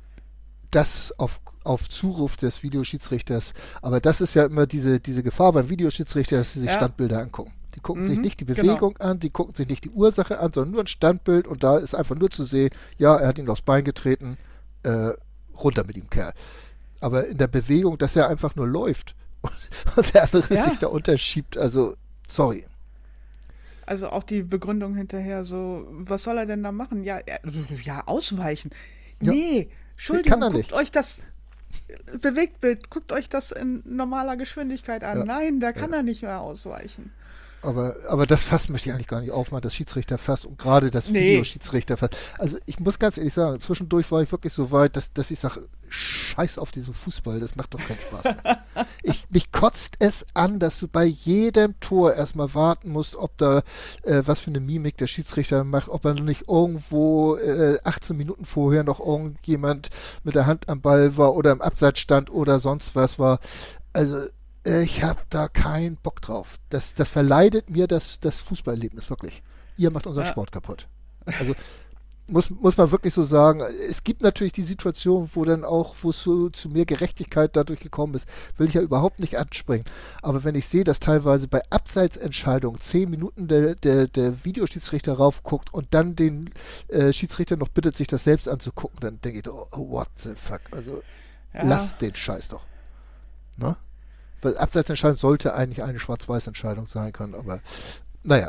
das auf, auf Zuruf des Videoschiedsrichters. Aber das ist ja immer diese, diese Gefahr beim Videoschiedsrichter, dass sie sich Ja. Standbilder angucken. Die gucken Mhm, sich nicht die genau. Bewegung an, die gucken sich nicht die Ursache an, sondern nur ein Standbild und da ist einfach nur zu sehen, ja, er hat ihn aufs Bein getreten, äh, runter mit ihm, Kerl. Aber in der Bewegung, dass er einfach nur läuft und der andere Ja. sich da unterschiebt, also sorry. Also auch die Begründung hinterher so, was soll er denn da machen? Ja, er, ja ausweichen. Ja. Nee, Entschuldigung, Kann er guckt nicht. euch das Bewegtbild, guckt euch das in normaler Geschwindigkeit an. Ja. Nein, da kann Ja. er nicht mehr ausweichen. Aber, aber das Fass möchte ich eigentlich gar nicht aufmachen, das Schiedsrichterfass und gerade das Nee. Videoschiedsrichterfass. Also ich muss ganz ehrlich sagen, zwischendurch war ich wirklich so weit, dass, dass ich sage, scheiß auf diesen Fußball, das macht doch keinen Spaß mehr. ich, mich kotzt es an, dass du bei jedem Tor erstmal warten musst, ob da äh, was für eine Mimik der Schiedsrichter macht, ob er nicht irgendwo äh, achtzehn Minuten vorher noch irgendjemand mit der Hand am Ball war oder im Abseits stand oder sonst was war. Also ich habe da keinen Bock drauf. Das, das verleidet mir das, das Fußballerlebnis, wirklich. Ihr macht unseren Ja. Sport kaputt. Also muss, muss man wirklich so sagen, es gibt natürlich die Situation, wo dann auch, wo es zu, zu mehr Gerechtigkeit dadurch gekommen ist, will ich ja überhaupt nicht anspringen. Aber wenn ich sehe, dass teilweise bei Abseitsentscheidungen zehn Minuten der, der, der Videoschiedsrichter raufguckt und dann den äh, Schiedsrichter noch bittet, sich das selbst anzugucken, dann denke ich, oh, what the fuck, also Ja. lass den Scheiß doch. Ne? Weil Abseitsentscheidung sollte eigentlich eine Schwarz-Weiß-Entscheidung sein können, aber naja,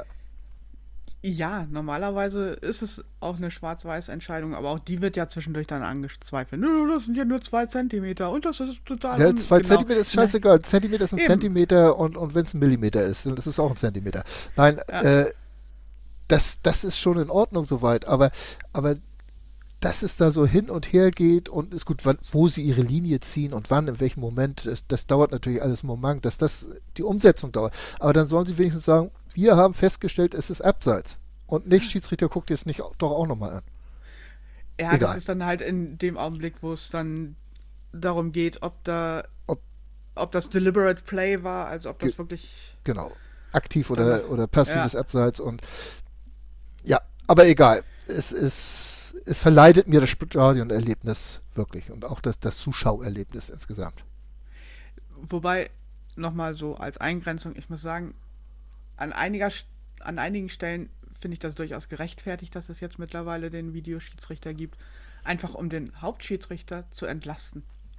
Ja, normalerweise ist es auch eine Schwarz-Weiß-Entscheidung, aber auch die wird ja zwischendurch dann angezweifelt. Nö, das sind ja nur zwei Zentimeter und das ist total... ja, un- zwei genau. Zentimeter ist scheißegal. Zentimeter ist ein Eben. Zentimeter und, und wenn es ein Millimeter ist, dann ist es auch ein Zentimeter. Nein, Ja. äh, das, das ist schon in Ordnung soweit, aber, aber dass es da so hin und her geht und ist gut, wann, wo sie ihre Linie ziehen und wann, in welchem Moment, das, das dauert natürlich alles einen Moment, dass das die Umsetzung dauert. Aber dann sollen sie wenigstens sagen, wir haben festgestellt, es ist abseits. Und nicht, Schiedsrichter guckt jetzt nicht doch auch nochmal an. Ja, Egal. Das ist dann halt in dem Augenblick, wo es dann darum geht, ob da, Ob, ob das deliberate play war, also ob das Ge- wirklich, genau. Aktiv oder, Dann- oder passives ja. Abseits und ja, aber egal. Es ist, es verleidet mir das Stadionerlebnis wirklich und auch das, das Zuschauerlebnis insgesamt. wobei, nochmal so als Eingrenzung, ich muss sagen, an einiger, an einigen Stellen finde ich das durchaus gerechtfertigt, dass es jetzt mittlerweile den Videoschiedsrichter gibt, einfach um den Hauptschiedsrichter zu entlasten.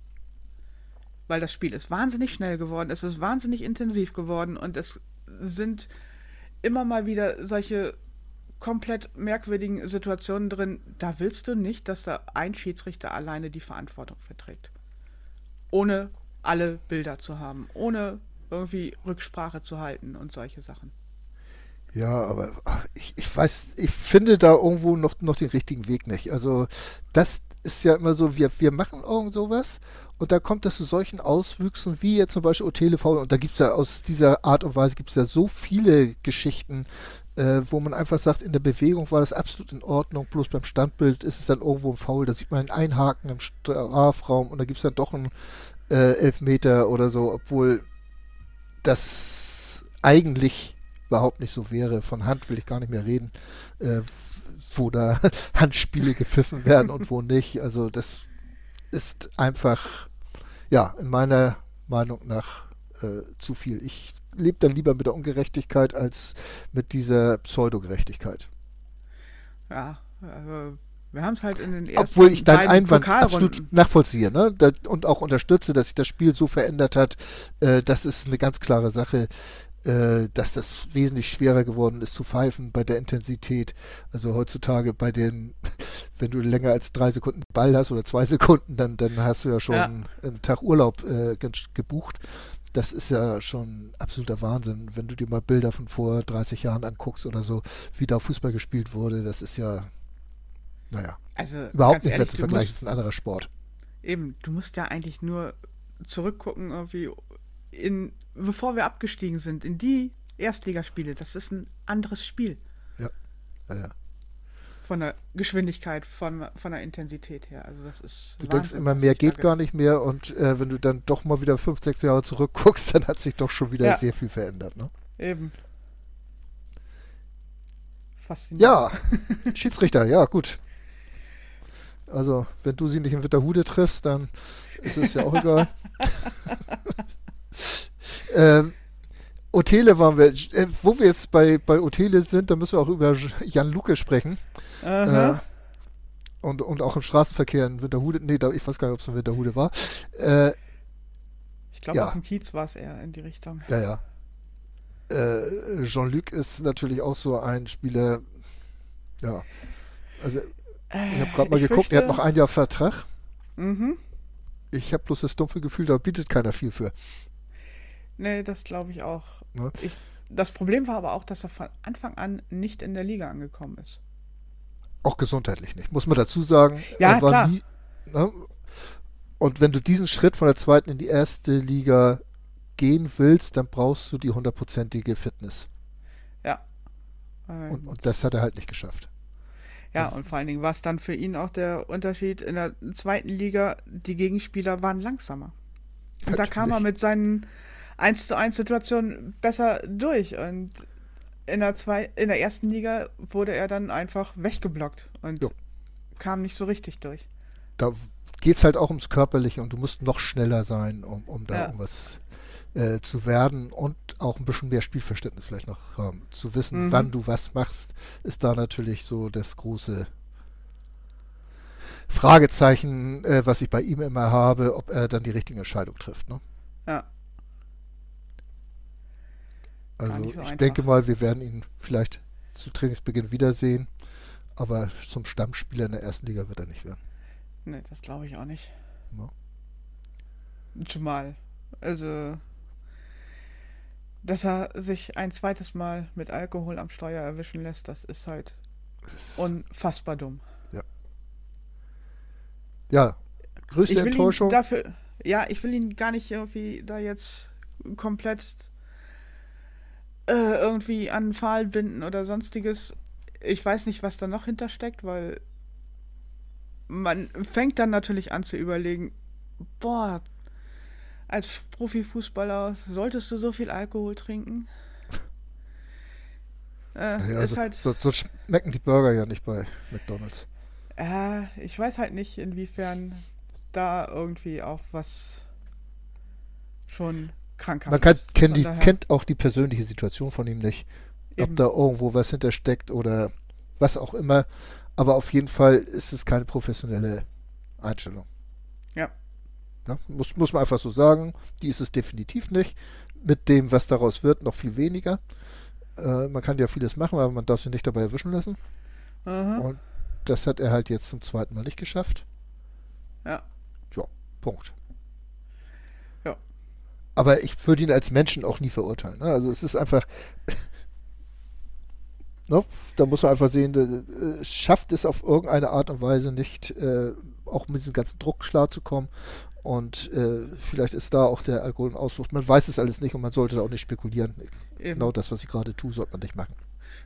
Weil das Spiel ist wahnsinnig schnell geworden, es ist wahnsinnig intensiv geworden und es sind immer mal wieder solche komplett merkwürdigen Situationen drin, da willst du nicht, dass da ein Schiedsrichter alleine die Verantwortung verträgt. Ohne alle Bilder zu haben, ohne irgendwie Rücksprache zu halten und solche Sachen. Ja, aber ach, ich, ich weiß, ich finde da irgendwo noch, noch den richtigen Weg nicht. Also das ist ja immer so, wir, wir machen irgend sowas und da kommt das zu solchen Auswüchsen wie jetzt zum Beispiel O T L V und da gibt es ja aus dieser Art und Weise gibt es ja so viele Geschichten, äh, wo man einfach sagt, in der Bewegung war das absolut in Ordnung, bloß beim Standbild ist es dann irgendwo ein Foul, da sieht man einen Einhaken im Strafraum und da gibt es dann doch einen äh, Elfmeter oder so, obwohl das eigentlich überhaupt nicht so wäre. Von Hand will ich gar nicht mehr reden, äh, wo da Handspiele gepfiffen werden und wo nicht. Also das ist einfach, ja, in meiner Meinung nach äh, zu viel. Ich lebe dann lieber mit der Ungerechtigkeit als mit dieser Pseudogerechtigkeit. Ja, also wir haben es halt in den ersten Obwohl ich deinen beiden Einwand Pokalrunden. absolut nachvollziehe, ne? Da, und auch unterstütze, dass sich das Spiel so verändert hat. Äh, das ist eine ganz klare Sache, äh, dass das wesentlich schwerer geworden ist zu pfeifen bei der Intensität. Also heutzutage bei den, wenn du länger als drei Sekunden Ball hast oder zwei Sekunden, dann, dann hast du ja schon Ja. einen Tag Urlaub äh, ge- gebucht. Das ist ja schon absoluter Wahnsinn, wenn du dir mal Bilder von vor dreißig Jahren anguckst oder so, wie da Fußball gespielt wurde. Das ist ja, naja, Also überhaupt ganz nicht ehrlich, mehr zu du vergleichen. musst- Das ist ein anderer Sport. Eben, du musst ja eigentlich nur zurückgucken, irgendwie in, bevor wir abgestiegen sind, in die Erstligaspiele. Das ist ein anderes Spiel. Ja, ja, ja. Von der Geschwindigkeit, von, von der Intensität her. Also das ist Du denkst Wahnsinn, immer, was mehr sich da geht ge- gar nicht mehr und äh, wenn du dann doch mal wieder fünf, sechs Jahre zurückguckst, dann hat sich doch schon wieder Ja. sehr viel verändert. Ne? Eben. Faszinierend. Ja, Schiedsrichter, ja, gut. Also, wenn du sie nicht in Witterhude triffst, dann ist es ja auch egal. ähm, Otele waren wir, äh, wo wir jetzt bei, bei Otele sind, da müssen wir auch über Jan Luke sprechen. Aha. Äh, und, und auch im Straßenverkehr in Winterhude, nee, da, ich weiß gar nicht, ob es in Winterhude war. Äh, Ich glaube, ja. auf dem Kiez war es eher in die Richtung. ja, ja. Äh, Jean-Luc ist natürlich auch so ein Spieler, ja, also ich habe gerade mal Ich geguckt, er hat fürchte- noch ein Jahr Vertrag. Mhm. Ich habe bloß das dumpfe Gefühl, da bietet keiner viel für. Nee, das glaube ich auch. Ne? Ich, das Problem war aber auch, dass er von Anfang an nicht in der Liga angekommen ist. Auch gesundheitlich nicht, muss man dazu sagen. Ja, er war klar. nie, ne? Und wenn du diesen Schritt von der zweiten in die erste Liga gehen willst, dann brauchst du die hundertprozentige Fitness. Ja. Ähm, Und, und das hat er halt nicht geschafft. ja, und vor allen Dingen war es dann für ihn auch der Unterschied in der zweiten Liga, die Gegenspieler waren langsamer. Und da kam er mit seinen eins zu eins Situationen besser durch. Und in der, zwei, in der ersten Liga wurde er dann einfach weggeblockt und Jo. kam nicht so richtig durch. Da geht es halt auch ums Körperliche und du musst noch schneller sein, um, um da Ja. irgendwas äh, zu werden und auch ein bisschen mehr Spielverständnis vielleicht noch haben. Zu wissen, Mhm. wann du was machst, ist da natürlich so das große Fragezeichen, äh, was ich bei ihm immer habe, ob er dann die richtige Entscheidung trifft. Ne? Ja. Also nicht so ich einfach. denke mal, wir werden ihn vielleicht zu Trainingsbeginn wiedersehen, aber zum Stammspieler in der ersten Liga wird er nicht werden. Nee, das glaube ich auch nicht. Ne? Zumal. Also dass er sich ein zweites Mal mit Alkohol am Steuer erwischen lässt, das ist halt unfassbar dumm. Ja. Ja, größte Ich will ihn Enttäuschung. dafür, ja, ich will ihn gar nicht irgendwie da jetzt komplett äh, irgendwie an einen Pfahl binden oder sonstiges. Ich weiß nicht, was da noch hintersteckt, weil man fängt dann natürlich an zu überlegen, boah, als Profifußballer solltest du so viel Alkohol trinken? Äh, Naja, ist so, halt, so, so schmecken die Burger ja nicht bei McDonald's. äh, ich weiß halt nicht, inwiefern da irgendwie auch was schon krankhaft Man kann, ist. kennt, Von die, daher, kennt auch die persönliche Situation von ihm nicht. Ob eben, da irgendwo was hintersteckt oder was auch immer. Aber auf jeden Fall ist es keine professionelle Einstellung. ja, Ne? Muss, muss man einfach so sagen. Die ist es definitiv nicht. Mit dem, was daraus wird, noch viel weniger. Äh, man kann ja vieles machen, aber man darf sich nicht dabei erwischen lassen. aha, Und das hat er halt jetzt zum zweiten Mal nicht geschafft. ja, Ja, Punkt. ja, Aber ich würde ihn als Menschen auch nie verurteilen. Ne? Also es ist einfach, ne? Da muss man einfach sehen, äh, schafft es auf irgendeine Art und Weise nicht, äh, auch mit diesem ganzen Druck klarzukommen. Und äh, vielleicht ist da auch der Alkohol ein Ausfluss. Man weiß es alles nicht und man sollte da auch nicht spekulieren. eben. Genau das, was ich gerade tue, sollte man nicht machen.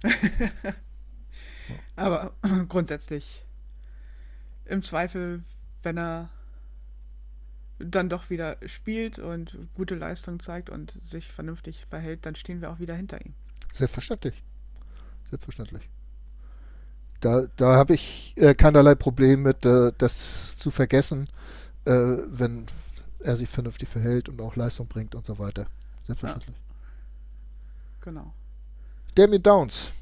Aber grundsätzlich, im Zweifel, wenn er dann doch wieder spielt und gute Leistung zeigt und sich vernünftig verhält, dann stehen wir auch wieder hinter ihm. Selbstverständlich. Selbstverständlich. Da, da habe ich äh, keinerlei Problem mit, äh, das zu vergessen, äh, wenn er sich vernünftig verhält und auch Leistung bringt und so weiter. Selbstverständlich. Genau. Damien Downs.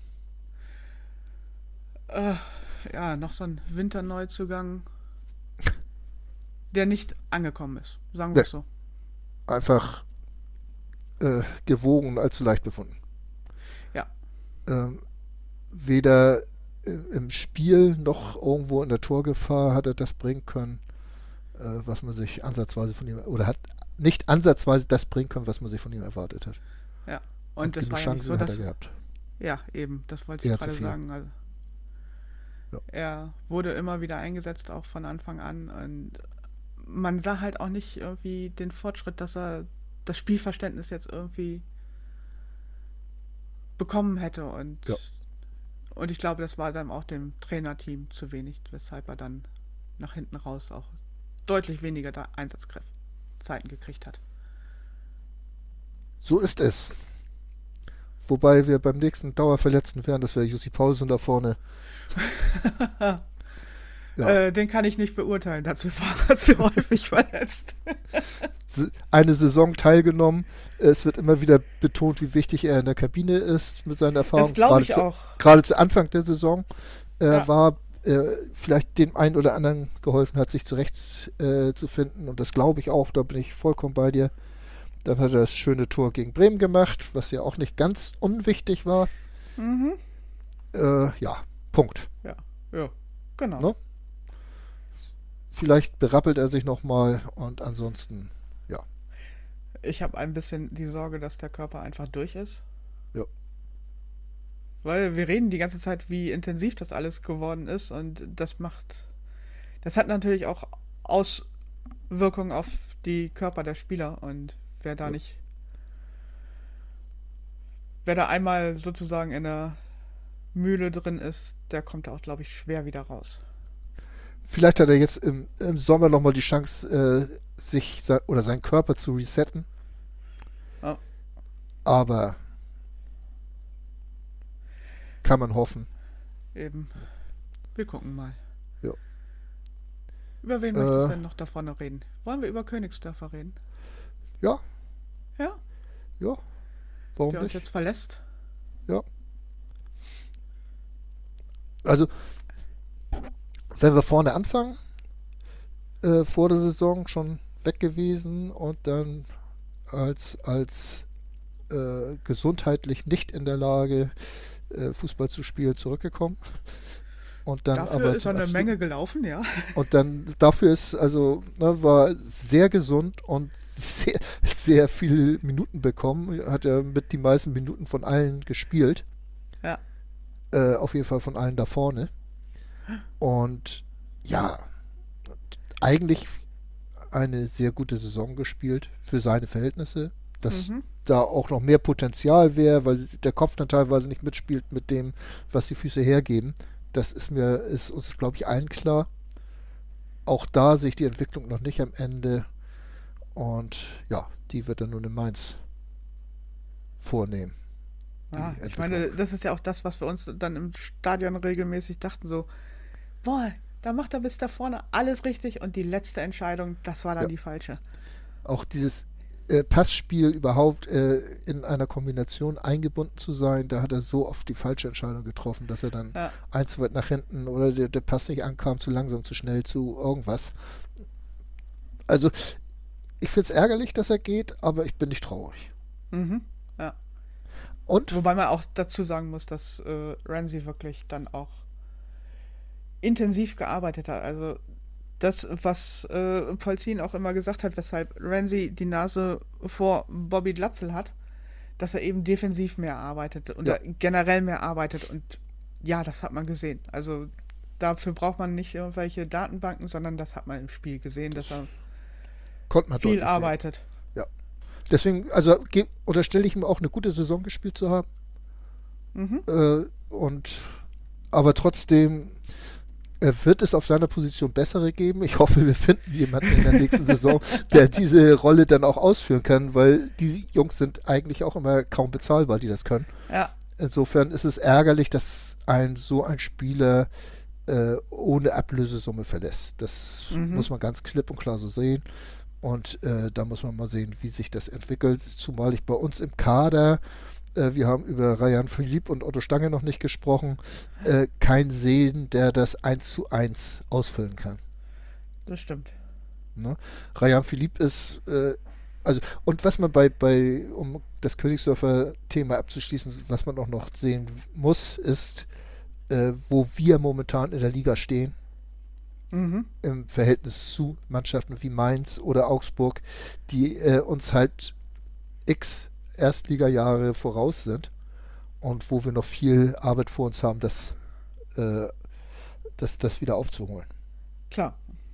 Äh, ja, noch so ein Winterneuzugang, der nicht angekommen ist. Sagen wir es so. Einfach äh, gewogen und allzu leicht befunden. Ja. Ähm, weder äh, im Spiel noch irgendwo in der Torgefahr hat er das bringen können, äh, was man sich ansatzweise von ihm, oder hat nicht ansatzweise das bringen können, was man sich von ihm erwartet hat. Ja. Und das genug war ja nicht Chancen so, hat dass... er gehabt. Ja, eben, das wollte ich Eher zu gerade viel. sagen. Also, Ja. er wurde immer wieder eingesetzt, auch von Anfang an. Und man sah halt auch nicht irgendwie den Fortschritt, dass er das Spielverständnis jetzt irgendwie bekommen hätte. Und, Ja. und ich glaube, das war dann auch dem Trainerteam zu wenig, weshalb er dann nach hinten raus auch deutlich weniger da Einsatzzeiten gekriegt hat. So ist es. Wobei wir beim nächsten Dauerverletzten wären, das wäre Jussi Paulsen da vorne. Ja. Äh, den kann ich nicht beurteilen, dazu war er zu häufig verletzt. Eine Saison teilgenommen. Es wird immer wieder betont, wie wichtig er in der Kabine ist mit seinen Erfahrungen. Das glaube ich Gerade auch. Zu, gerade zu Anfang der Saison äh, Ja. war äh, vielleicht dem einen oder anderen geholfen hat, sich zurecht äh, zu finden. Und das glaube ich auch, da bin ich vollkommen bei dir. Dann hat er das schöne Tor gegen Bremen gemacht, was ja auch nicht ganz unwichtig war. Mhm. Äh, ja, Punkt. Ja, ja, genau. Ne? Vielleicht berappelt er sich nochmal und ansonsten, ja. Ich habe ein bisschen die Sorge, dass der Körper einfach durch ist. Ja. Weil wir reden die ganze Zeit, wie intensiv das alles geworden ist und das macht, das hat natürlich auch Auswirkungen auf die Körper der Spieler und wer da Ja. nicht, wer da einmal sozusagen in der Mühle drin ist, der kommt da auch, glaube ich, schwer wieder raus. Vielleicht hat er jetzt im, im Sommer nochmal die Chance, äh, sich se- oder seinen Körper zu resetten. Ja. Aber kann man hoffen. Eben. Wir gucken mal. Ja. Über wen Äh. möchtest du denn noch da vorne reden? Wollen wir über Königsdörfer reden? Ja, Ja, ja. Warum der uns nicht? jetzt verlässt. Ja. Also, wenn wir vorne anfangen, äh, vor der Saison schon weg gewesen und dann als, als äh, gesundheitlich nicht in der Lage, äh, Fußball zu spielen, zurückgekommen. Und dann Dafür aber ist zum er eine absoluten- Menge gelaufen, ja. Und dann dafür ist, also, ne, war sehr gesund und sehr, sehr viele Minuten bekommen. Hat ja mit die meisten Minuten von allen gespielt. Ja. Äh, auf jeden Fall von allen da vorne. Und ja, eigentlich eine sehr gute Saison gespielt für seine Verhältnisse. Dass Mhm. da auch noch mehr Potenzial wäre, weil der Kopf dann teilweise nicht mitspielt mit dem, was die Füße hergeben. Das ist mir, ist uns, glaube ich, allen klar. Auch da sehe ich die Entwicklung noch nicht am Ende. Und ja, die wird dann nun in Mainz vornehmen. Ja, Die ich meine, das ist ja auch das, was wir uns dann im Stadion regelmäßig dachten, so, boah, da macht er bis da vorne alles richtig und die letzte Entscheidung, das war dann Ja. die falsche. Auch dieses äh, Passspiel überhaupt äh, in einer Kombination eingebunden zu sein, da hat er so oft die falsche Entscheidung getroffen, dass er dann Ja. ein, zu weit nach hinten oder der, der Pass nicht ankam, zu langsam, zu schnell, zu irgendwas. Also, ich finde es ärgerlich, dass er geht, aber ich bin nicht traurig. Mhm. Ja. Und Wobei man auch dazu sagen muss, dass äh, Ramsey wirklich dann auch intensiv gearbeitet hat. Also das, was äh, Polzin auch immer gesagt hat, weshalb Ramsey die Nase vor Bobby Glatzel hat, dass er eben defensiv mehr arbeitet und Ja. er generell mehr arbeitet. Und ja, das hat man gesehen. Also dafür braucht man nicht irgendwelche Datenbanken, sondern das hat man im Spiel gesehen, dass er konnte man viel deutlich sehen. arbeitet. Deswegen, also ge- unterstelle ich ihm auch eine gute Saison gespielt zu haben. Mhm. Äh, und aber trotzdem äh, wird es auf seiner Position bessere geben. Ich hoffe, wir finden jemanden in der nächsten Saison, der diese Rolle dann auch ausführen kann, weil die Jungs sind eigentlich auch immer kaum bezahlbar, die das können. Ja, Insofern ist es ärgerlich, dass ein so ein Spieler äh, ohne Ablösesumme verlässt. Das Mhm. muss man ganz klipp und klar so sehen. Und äh, da muss man mal sehen, wie sich das entwickelt. Zumal ich bei uns im Kader, äh, wir haben über Rayan Philipp und Otto Stange noch nicht gesprochen, äh, keinen sehen, der das eins zu eins ausfüllen kann. das stimmt. Ne? Rayan Philipp ist, äh, also, und was man bei, bei um das Königsdörfer-Thema abzuschließen, was man auch noch sehen muss, ist, äh, wo wir momentan in der Liga stehen, Mhm. im Verhältnis zu Mannschaften wie Mainz oder Augsburg, die äh, uns halt x Erstliga-Jahre voraus sind und wo wir noch viel Arbeit vor uns haben, das, äh, das, das wieder aufzuholen. Klar.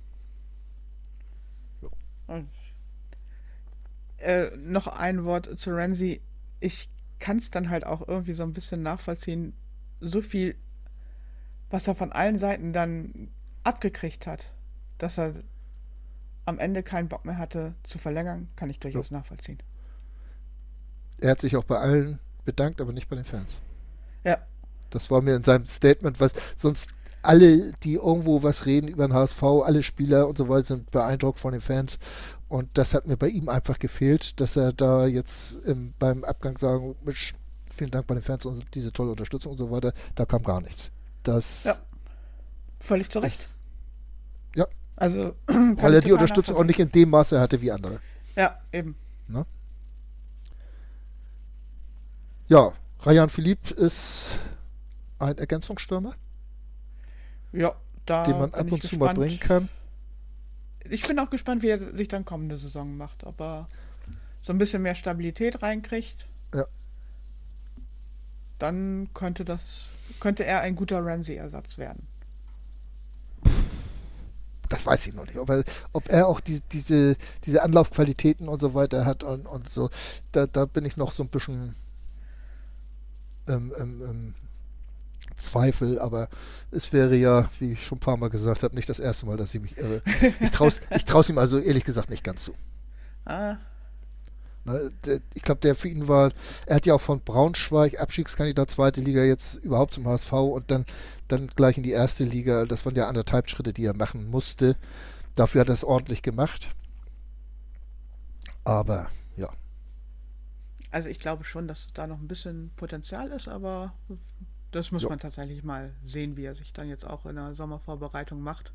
Jo. Und, äh, noch ein Wort zu Ramsey. Ich kann es dann halt auch irgendwie so ein bisschen nachvollziehen. So viel, was er von allen Seiten dann abgekriegt hat, dass er am Ende keinen Bock mehr hatte zu verlängern, kann ich durchaus nachvollziehen. Er hat sich auch bei allen bedankt, aber nicht bei den Fans. Ja, Das war mir in seinem Statement, was sonst alle, die irgendwo was reden über den H S V, alle Spieler und so weiter, sind beeindruckt von den Fans. Und das hat mir bei ihm einfach gefehlt, dass er da jetzt ähm, beim Abgang sagen, Mensch, vielen Dank bei den Fans und diese tolle Unterstützung und so weiter. Da kam gar nichts. Das Ja. völlig zu Recht. ist, ja, Also, kann weil er ich die total Unterstützung auch nachvollziehen. nicht in dem Maße hatte wie andere. Ja, eben. Ja, Rayan Philipp ist ein Ergänzungsstürmer, Ja, da den man bin ab ich und zu mal gespannt. bringen kann. Ich bin auch gespannt, wie er sich dann kommende Saison macht, ob er so ein bisschen mehr Stabilität reinkriegt. Ja. Dann könnte das, könnte er ein guter Ramsey-Ersatz werden. Das weiß ich noch nicht. Ob er, ob er auch die, diese, diese Anlaufqualitäten und so weiter hat und, und so. Da, da bin ich noch so ein bisschen ähm, ähm, ähm, Zweifel, aber es wäre ja, wie ich schon ein paar Mal gesagt habe, nicht das erste Mal, dass ich mich irre. Ich traue ich trau's ihm also ehrlich gesagt nicht ganz zu. Ah, Ne, der, ich glaube, der für ihn war, er hat ja auch von Braunschweig, Abstiegskandidat zweite Liga, jetzt überhaupt zum H S V und dann, dann gleich in die erste Liga. Das waren ja anderthalb Schritte, die er machen musste. Dafür hat er es ordentlich gemacht. Aber ja, also ich glaube schon, dass da noch ein bisschen Potenzial ist, aber das muss Ja. man tatsächlich mal sehen, wie er sich dann jetzt auch in der Sommervorbereitung macht.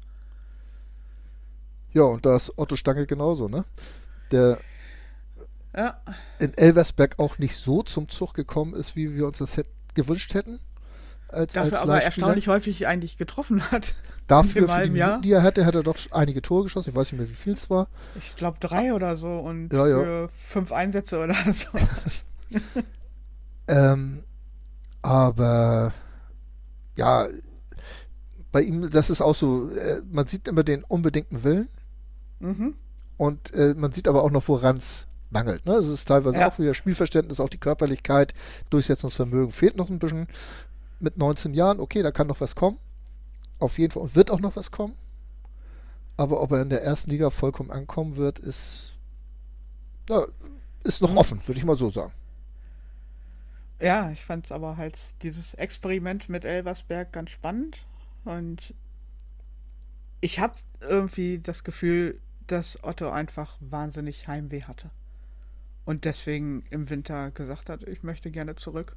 ja, und da ist Otto Stange genauso, ne? Der Ja, in Elversberg auch nicht so zum Zug gekommen ist, wie wir uns das hätt, gewünscht hätten. Als, dafür als aber Leihspieler. erstaunlich häufig eigentlich getroffen hat. dafür, für die halben Jahr. Minuten, die er hatte, hat er doch einige Tore geschossen. Ich weiß nicht mehr, wie viel es war. Ich glaube drei oder so und Ja, ja. für fünf Einsätze oder sowas. Ähm, aber ja, bei ihm, das ist auch so, äh, man sieht immer den unbedingten Willen Mhm. und äh, man sieht aber auch noch, woran es mangelt. Ne? Es ist teilweise Ja. auch wieder Spielverständnis, auch die Körperlichkeit, Durchsetzungsvermögen fehlt noch ein bisschen. Mit neunzehn Jahren, okay, da kann noch was kommen. Auf jeden Fall. Und wird auch noch was kommen. Aber ob er in der ersten Liga vollkommen ankommen wird, ist, ja, ist noch Mhm. offen, würde ich mal so sagen. Ja, ich fand aber halt dieses Experiment mit Elversberg ganz spannend und ich habe irgendwie das Gefühl, dass Otto einfach wahnsinnig Heimweh hatte und deswegen im Winter gesagt hat, ich möchte gerne zurück.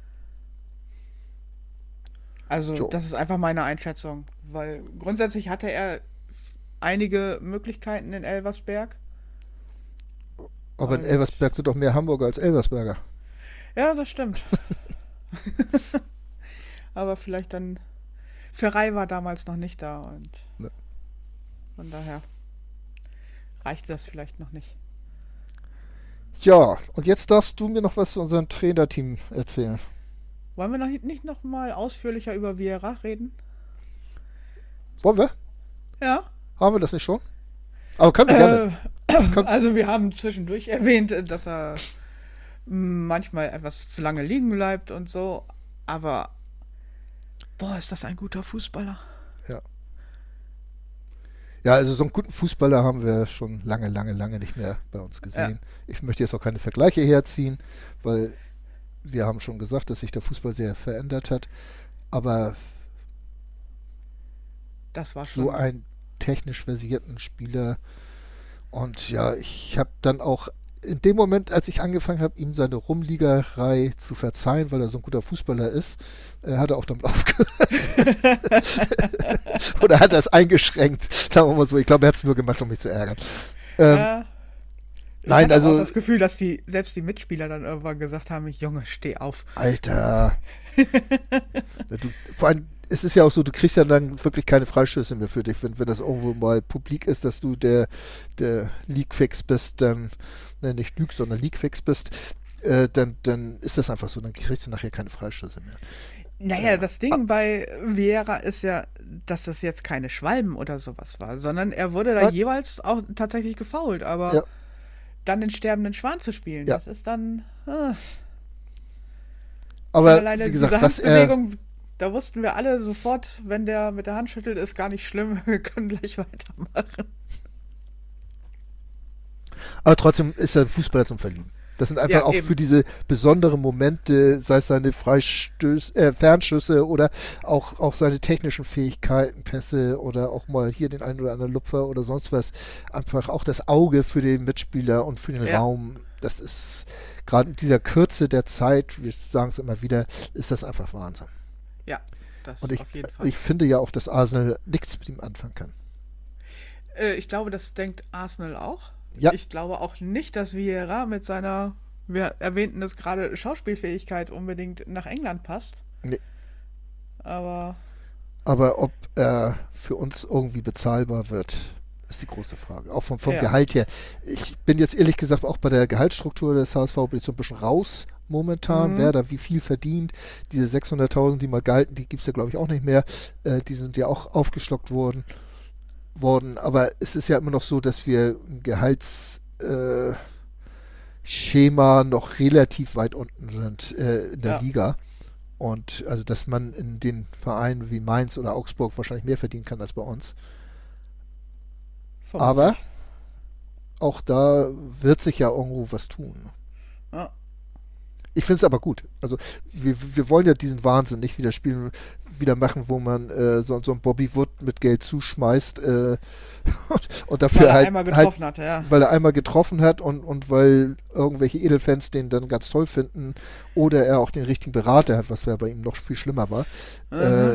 Also Jo. das ist einfach meine Einschätzung, weil grundsätzlich hatte er einige Möglichkeiten in Elversberg. Aber in Und- Elversberg sind doch mehr Hamburger als Elversberger. Ja, das stimmt. Aber vielleicht dann. Ferrei war damals noch nicht da und Ne. von daher reichte das vielleicht noch nicht. Ja, und jetzt darfst du mir noch was zu unserem Trainerteam erzählen. Wollen wir noch nicht noch mal ausführlicher über Vieira reden? Wollen wir? Ja. Haben wir das nicht schon? Aber können wir gerne. Äh, also wir haben zwischendurch erwähnt, dass er manchmal etwas zu lange liegen bleibt und so, aber boah, ist das ein guter Fußballer. Ja, also so einen guten Fußballer haben wir schon lange, lange, lange nicht mehr bei uns gesehen. Ich möchte jetzt auch keine Vergleiche herziehen, weil wir haben schon gesagt, dass sich der Fußball sehr verändert hat. Aber Das war schon. so einen technisch versierten Spieler. Und ja, ich habe dann auch in dem Moment, als ich angefangen habe, ihm seine Rumliegerei zu verzeihen, weil er so ein guter Fußballer ist, äh, hat er auch damit aufgehört. Oder hat er es eingeschränkt? Sagen wir mal so. Ich glaube, er hat es nur gemacht, um mich zu ärgern. Ähm, Ja. Ich nein, hatte also- auch das Gefühl, dass die selbst die Mitspieler dann irgendwann gesagt haben, Junge, steh auf. Alter. du, vor allem, es ist ja auch so, du kriegst ja dann wirklich keine Freischüsse mehr für dich, wenn, wenn das irgendwo mal publik ist, dass du der, der League-Fix bist, dann, ne, nicht Lüg, sondern League-Fix bist, äh, dann, dann ist das einfach so, dann kriegst du nachher keine Freischüsse mehr. Naja, das Ding bei Vieira ist ja, dass das jetzt keine Schwalben oder sowas war, sondern er wurde da Ja. jeweils auch tatsächlich gefoult, aber Ja. dann den sterbenden Schwan zu spielen, Ja. das ist dann äh, Aber alleine wie gesagt, diese was er, Handbewegung, da wussten wir alle sofort, wenn der mit der Hand schüttelt, ist gar nicht schlimm, wir können gleich weitermachen. aber trotzdem ist er Fußballer zum Verlieben. Das sind einfach Ja, auch eben. für diese besonderen Momente, sei es seine Freistöße, äh, Fernschüsse oder auch, auch seine technischen Fähigkeiten, Pässe oder auch mal hier den einen oder anderen Lupfer oder sonst was, einfach auch das Auge für den Mitspieler und für den Ja. Raum. Das ist gerade in dieser Kürze der Zeit, wir sagen es immer wieder, ist das einfach Wahnsinn. Ja, das Und ich, auf jeden Fall. ich finde ja auch, dass Arsenal nichts mit ihm anfangen kann. Äh, ich glaube, das denkt Arsenal auch. Ja. Ich glaube auch nicht, dass Vieira mit seiner, wir erwähnten es gerade, Schauspielfähigkeit unbedingt nach England passt. Nee. Aber Aber ob er für uns irgendwie bezahlbar wird, ist die große Frage. Auch vom, vom Ja. Gehalt her. Ich bin jetzt ehrlich gesagt auch bei der Gehaltsstruktur des H S V bin ich so ein bisschen raus momentan. Mhm. Wer da wie viel verdient. Diese sechshunderttausend, die mal galten, die gibt es ja glaube ich auch nicht mehr. Äh, die sind ja auch aufgestockt worden. worden. Aber es ist ja immer noch so, dass wir ein Gehaltsschema äh, Schema noch relativ weit unten sind äh, in der Ja. Liga. Und also, dass man in den Vereinen wie Mainz oder Augsburg wahrscheinlich mehr verdienen kann als bei uns. vermutlich. Aber auch da wird sich ja irgendwo was tun. Ja. Ich finde es aber gut. Also wir, wir wollen ja diesen Wahnsinn nicht wieder spielen, wieder machen, wo man äh, so, so ein Bobby Wood mit Geld zuschmeißt äh, und, und dafür Weil er halt, einmal halt getroffen hatte, ja. weil er einmal getroffen hat und, und weil irgendwelche Edelfans den dann ganz toll finden oder er auch den richtigen Berater hat, was ja bei ihm noch viel schlimmer war. Mhm. Äh,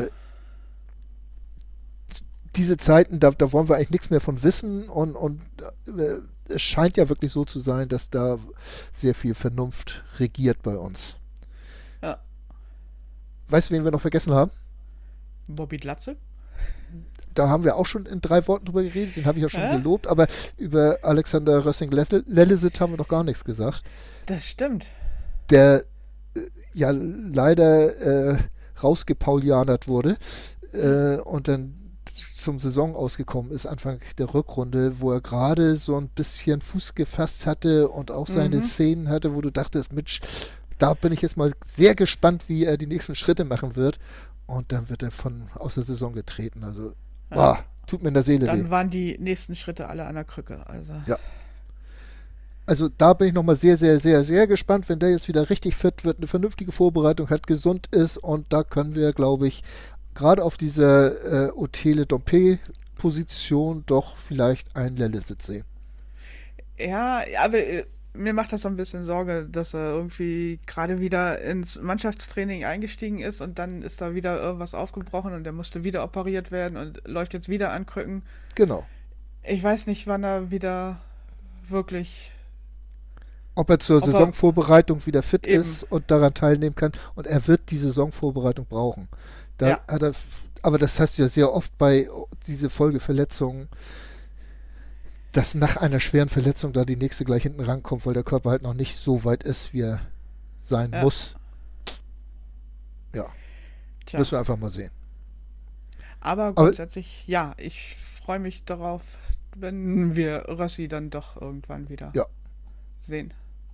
diese Zeiten, da, da wollen wir eigentlich nichts mehr von wissen und, und äh, es scheint ja wirklich so zu sein, dass da sehr viel Vernunft regiert bei uns. Ja. Weißt du, wen wir noch vergessen haben? Bobby Glatze? da haben wir auch schon in drei Worten drüber geredet, den habe ich ja schon Hä? gelobt, aber über Alexander Rössing-Lellesit haben wir noch gar nichts gesagt. Das stimmt. Der äh, ja leider äh, rausgepaulianert wurde äh, und dann zum Saison ausgekommen ist, Anfang der Rückrunde, wo er gerade so ein bisschen Fuß gefasst hatte und auch seine Mhm. Szenen hatte, wo du dachtest, Mensch, da bin ich jetzt mal sehr gespannt, wie er die nächsten Schritte machen wird. Und dann wird er von aus der Saison getreten. Also, Ja. boah, tut mir in der Seele weh. Dann waren die nächsten Schritte alle an der Krücke. Also. Ja. Also da bin ich nochmal sehr, sehr, sehr, sehr gespannt, wenn der jetzt wieder richtig fit wird, eine vernünftige Vorbereitung hat, gesund ist. Und da können wir, glaube ich, gerade auf dieser äh, Otele-Dompe-Position doch vielleicht einen Lellesit sehen. Ja, aber äh, mir macht das so ein bisschen Sorge, dass er irgendwie gerade wieder ins Mannschaftstraining eingestiegen ist und dann ist da wieder irgendwas aufgebrochen und er musste wieder operiert werden und läuft jetzt wieder an Krücken. Genau. Ich weiß nicht, wann er wieder wirklich. Ob er zur Ob er- Saisonvorbereitung wieder fit Eben. ist und daran teilnehmen kann. Und er wird die Saisonvorbereitung brauchen. Da Ja. hat er, aber das hast du ja sehr oft bei diese Folgeverletzungen, dass nach einer schweren Verletzung da die nächste gleich hinten rankommt, weil der Körper halt noch nicht so weit ist, wie er sein Ja. muss. Ja, Tja. müssen wir einfach mal sehen. Aber grundsätzlich, ja, ich freue mich darauf, wenn wir Rossi dann doch irgendwann wieder Ja. sehen.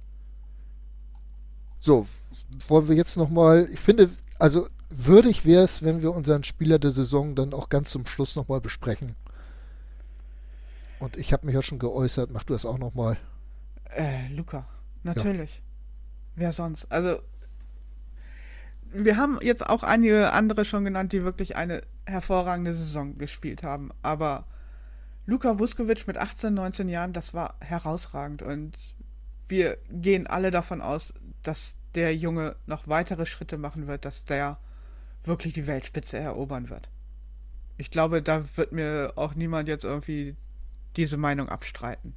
So, wollen wir jetzt nochmal, ich finde, also würdig wäre es, wenn wir unseren Spieler der Saison dann auch ganz zum Schluss nochmal besprechen. Und ich habe mich ja schon geäußert, mach du das auch nochmal. Äh, Luca, natürlich. Wer sonst? Also, wir haben jetzt auch einige andere schon genannt, die wirklich eine hervorragende Saison gespielt haben. Aber Luka Vuskovic mit achtzehn, neunzehn Jahren, das war herausragend. Und wir gehen alle davon aus, dass der Junge noch weitere Schritte machen wird, dass der wirklich die Weltspitze erobern wird. Ich glaube, da wird mir auch niemand jetzt irgendwie diese Meinung abstreiten.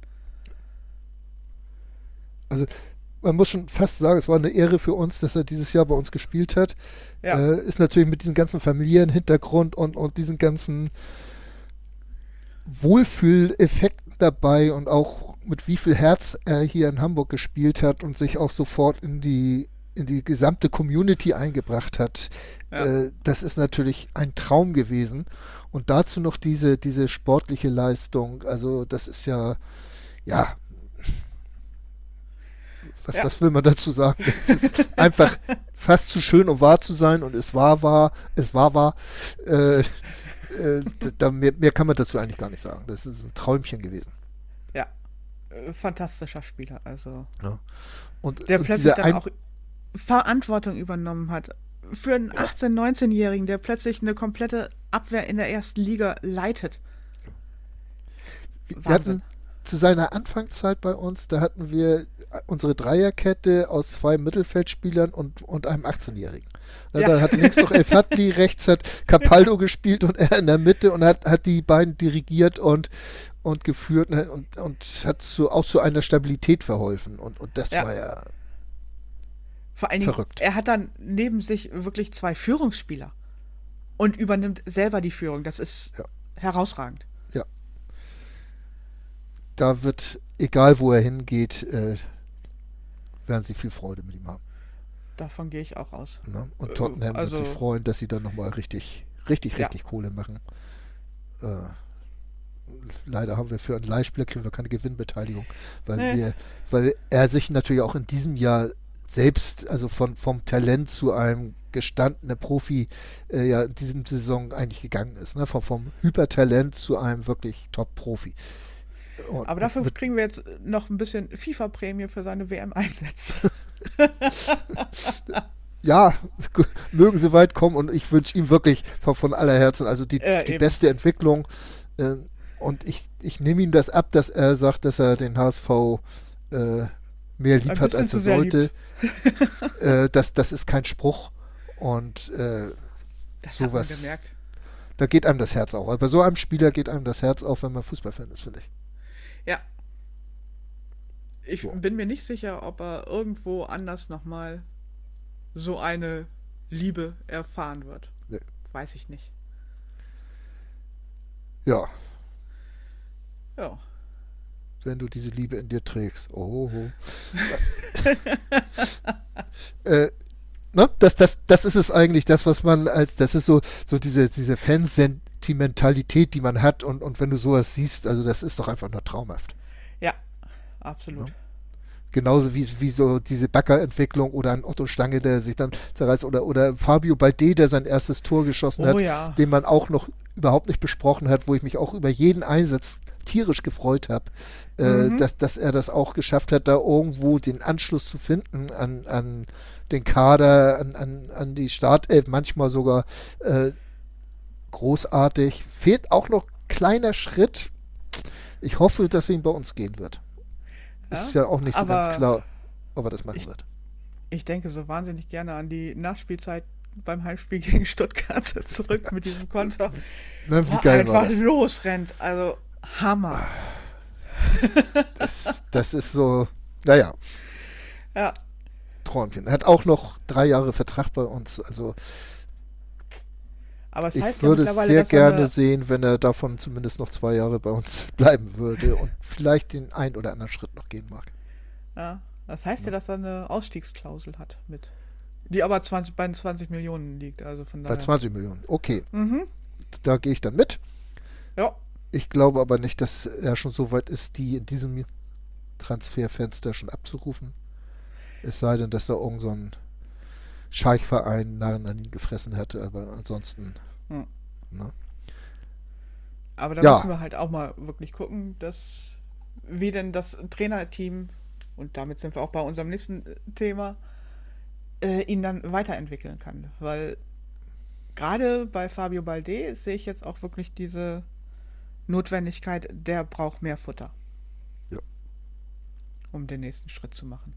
Also man muss schon fast sagen, es war eine Ehre für uns, dass er dieses Jahr bei uns gespielt hat. Ja. Äh, ist natürlich mit diesem ganzen familiären Hintergrund und, und diesen ganzen Wohlfühleffekten dabei und auch mit wie viel Herz er hier in Hamburg gespielt hat und sich auch sofort in die in die gesamte Community eingebracht hat. Ja. Äh, das ist natürlich ein Traum gewesen. Und dazu noch diese, diese sportliche Leistung. Also das ist ja, ja, was, Ja. was will man dazu sagen? Es ist einfach fast zu schön, um wahr zu sein. Und es war wahr, es war wahr. Äh, äh, da, mehr, mehr kann man dazu eigentlich gar nicht sagen. Das ist ein Träumchen gewesen. Ja, äh, fantastischer Spieler. Also Und, der und plötzlich dieser dann ein, auch Verantwortung übernommen hat. Für einen achtzehn-, neunzehnjährigen, der plötzlich eine komplette Abwehr in der ersten Liga leitet. Wir Wahnsinn. hatten zu seiner Anfangszeit bei uns, da hatten wir unsere Dreierkette aus zwei Mittelfeldspielern und, und einem achtzehnjährigen. Ja. Ja. Da hat links noch El Fadli, rechts hat Capaldo gespielt und er in der Mitte und hat, hat die beiden dirigiert und, und geführt und, und, und hat zu, auch zu einer Stabilität verholfen. Und, und das Ja. war ja Vor allen Dingen, verrückt. er hat dann neben sich wirklich zwei Führungsspieler und übernimmt selber die Führung. Das ist Ja. herausragend. Ja. Da wird, egal wo er hingeht, äh, werden sie viel Freude mit ihm haben. Davon gehe ich auch aus. Ne? Und Äh, Tottenham also- wird sich freuen, dass sie dann nochmal richtig, richtig, Ja. richtig Kohle machen. Äh, leider haben wir für einen Leihspieler kriegen wir keine Gewinnbeteiligung, weil Nee. wir, weil er sich natürlich auch in diesem Jahr selbst, also von vom Talent zu einem gestandenen Profi äh, ja in diesem Saison eigentlich gegangen ist, ne? Vom, vom Hypertalent zu einem wirklich Top-Profi. Und- Aber dafür und mit, kriegen wir jetzt noch ein bisschen FIFA-Prämie für seine W M-Einsätze. ja, mögen sie weit kommen und ich wünsche ihm wirklich von, von aller Herzen, also die, Ja, die eben. beste Entwicklung. Äh, und ich, ich nehme ihm das ab, dass er sagt, dass er den H S V äh, mehr lieb Ein hat, bisschen als zu er sehr sollte. äh, das, das ist kein Spruch. Und äh, Das hat man sowas, gemerkt. da geht einem das Herz auf. Also bei so einem Spieler geht einem das Herz auf, wenn man Fußballfan ist, finde ich. Ja. Ich So. bin mir nicht sicher, ob er irgendwo anders nochmal so eine Liebe erfahren wird. Nee. Weiß ich nicht. Ja, Ja. wenn du diese Liebe in dir trägst. Oh. oh. äh, ne? das, das, das ist es eigentlich, das, was man als, das ist so, so diese, diese Fansentimentalität, die man hat und, und wenn du sowas siehst, also das ist doch einfach nur traumhaft. Ja, absolut. Ja. Genauso wie, wie so diese Backer-Entwicklung oder ein Otto Stange, der sich dann zerreißt oder, oder Fabio Balde, der sein erstes Tor geschossen Oh hat, ja. den man auch noch überhaupt nicht besprochen hat, wo ich mich auch über jeden Einsatz tierisch gefreut habe, äh, Mhm. dass, dass er das auch geschafft hat, da irgendwo den Anschluss zu finden an, an den Kader, an, an, an die Startelf, manchmal sogar äh, großartig. Fehlt auch noch ein kleiner Schritt. Ich hoffe, dass ihn bei uns gehen wird. Ja, Ist ja auch nicht so aber ganz klar, ob er das machen ich- wird. Ich denke so wahnsinnig gerne an die Nachspielzeit beim Heimspiel gegen Stuttgart zurück mit diesem Konter. Ne, wie Wo er geil war einfach das? losrennt. Also Hammer. das? Das ist so, naja, Ja, Träumchen. Er hat auch noch drei Jahre Vertrag bei uns. Also aber es ich heißt ja würde es mittlerweile, sehr dass er gerne eine, sehen, wenn er davon zumindest noch zwei Jahre bei uns bleiben würde und vielleicht den ein oder anderen Schritt noch gehen mag. ja, das heißt ja, dass er eine Ausstiegsklausel hat mit, die aber zwanzig, bei zwanzig Millionen liegt. Also von Bei daher. zwanzig Millionen. Okay, Mhm. da gehe ich dann mit. Ja, Ich glaube aber nicht, dass er schon so weit ist, die in diesem Transferfenster schon abzurufen. Es sei denn, dass da irgend so ein Scheichverein Narren an ihn gefressen hätte, aber ansonsten. Hm. Ne? aber da Ja. müssen wir halt auch mal wirklich gucken, dass wie denn das Trainerteam, und damit sind wir auch bei unserem nächsten äh, Thema, äh, ihn dann weiterentwickeln kann. Weil gerade bei Fabio Balde sehe ich jetzt auch wirklich diese Notwendigkeit, der braucht mehr Futter. Ja. Um den nächsten Schritt zu machen.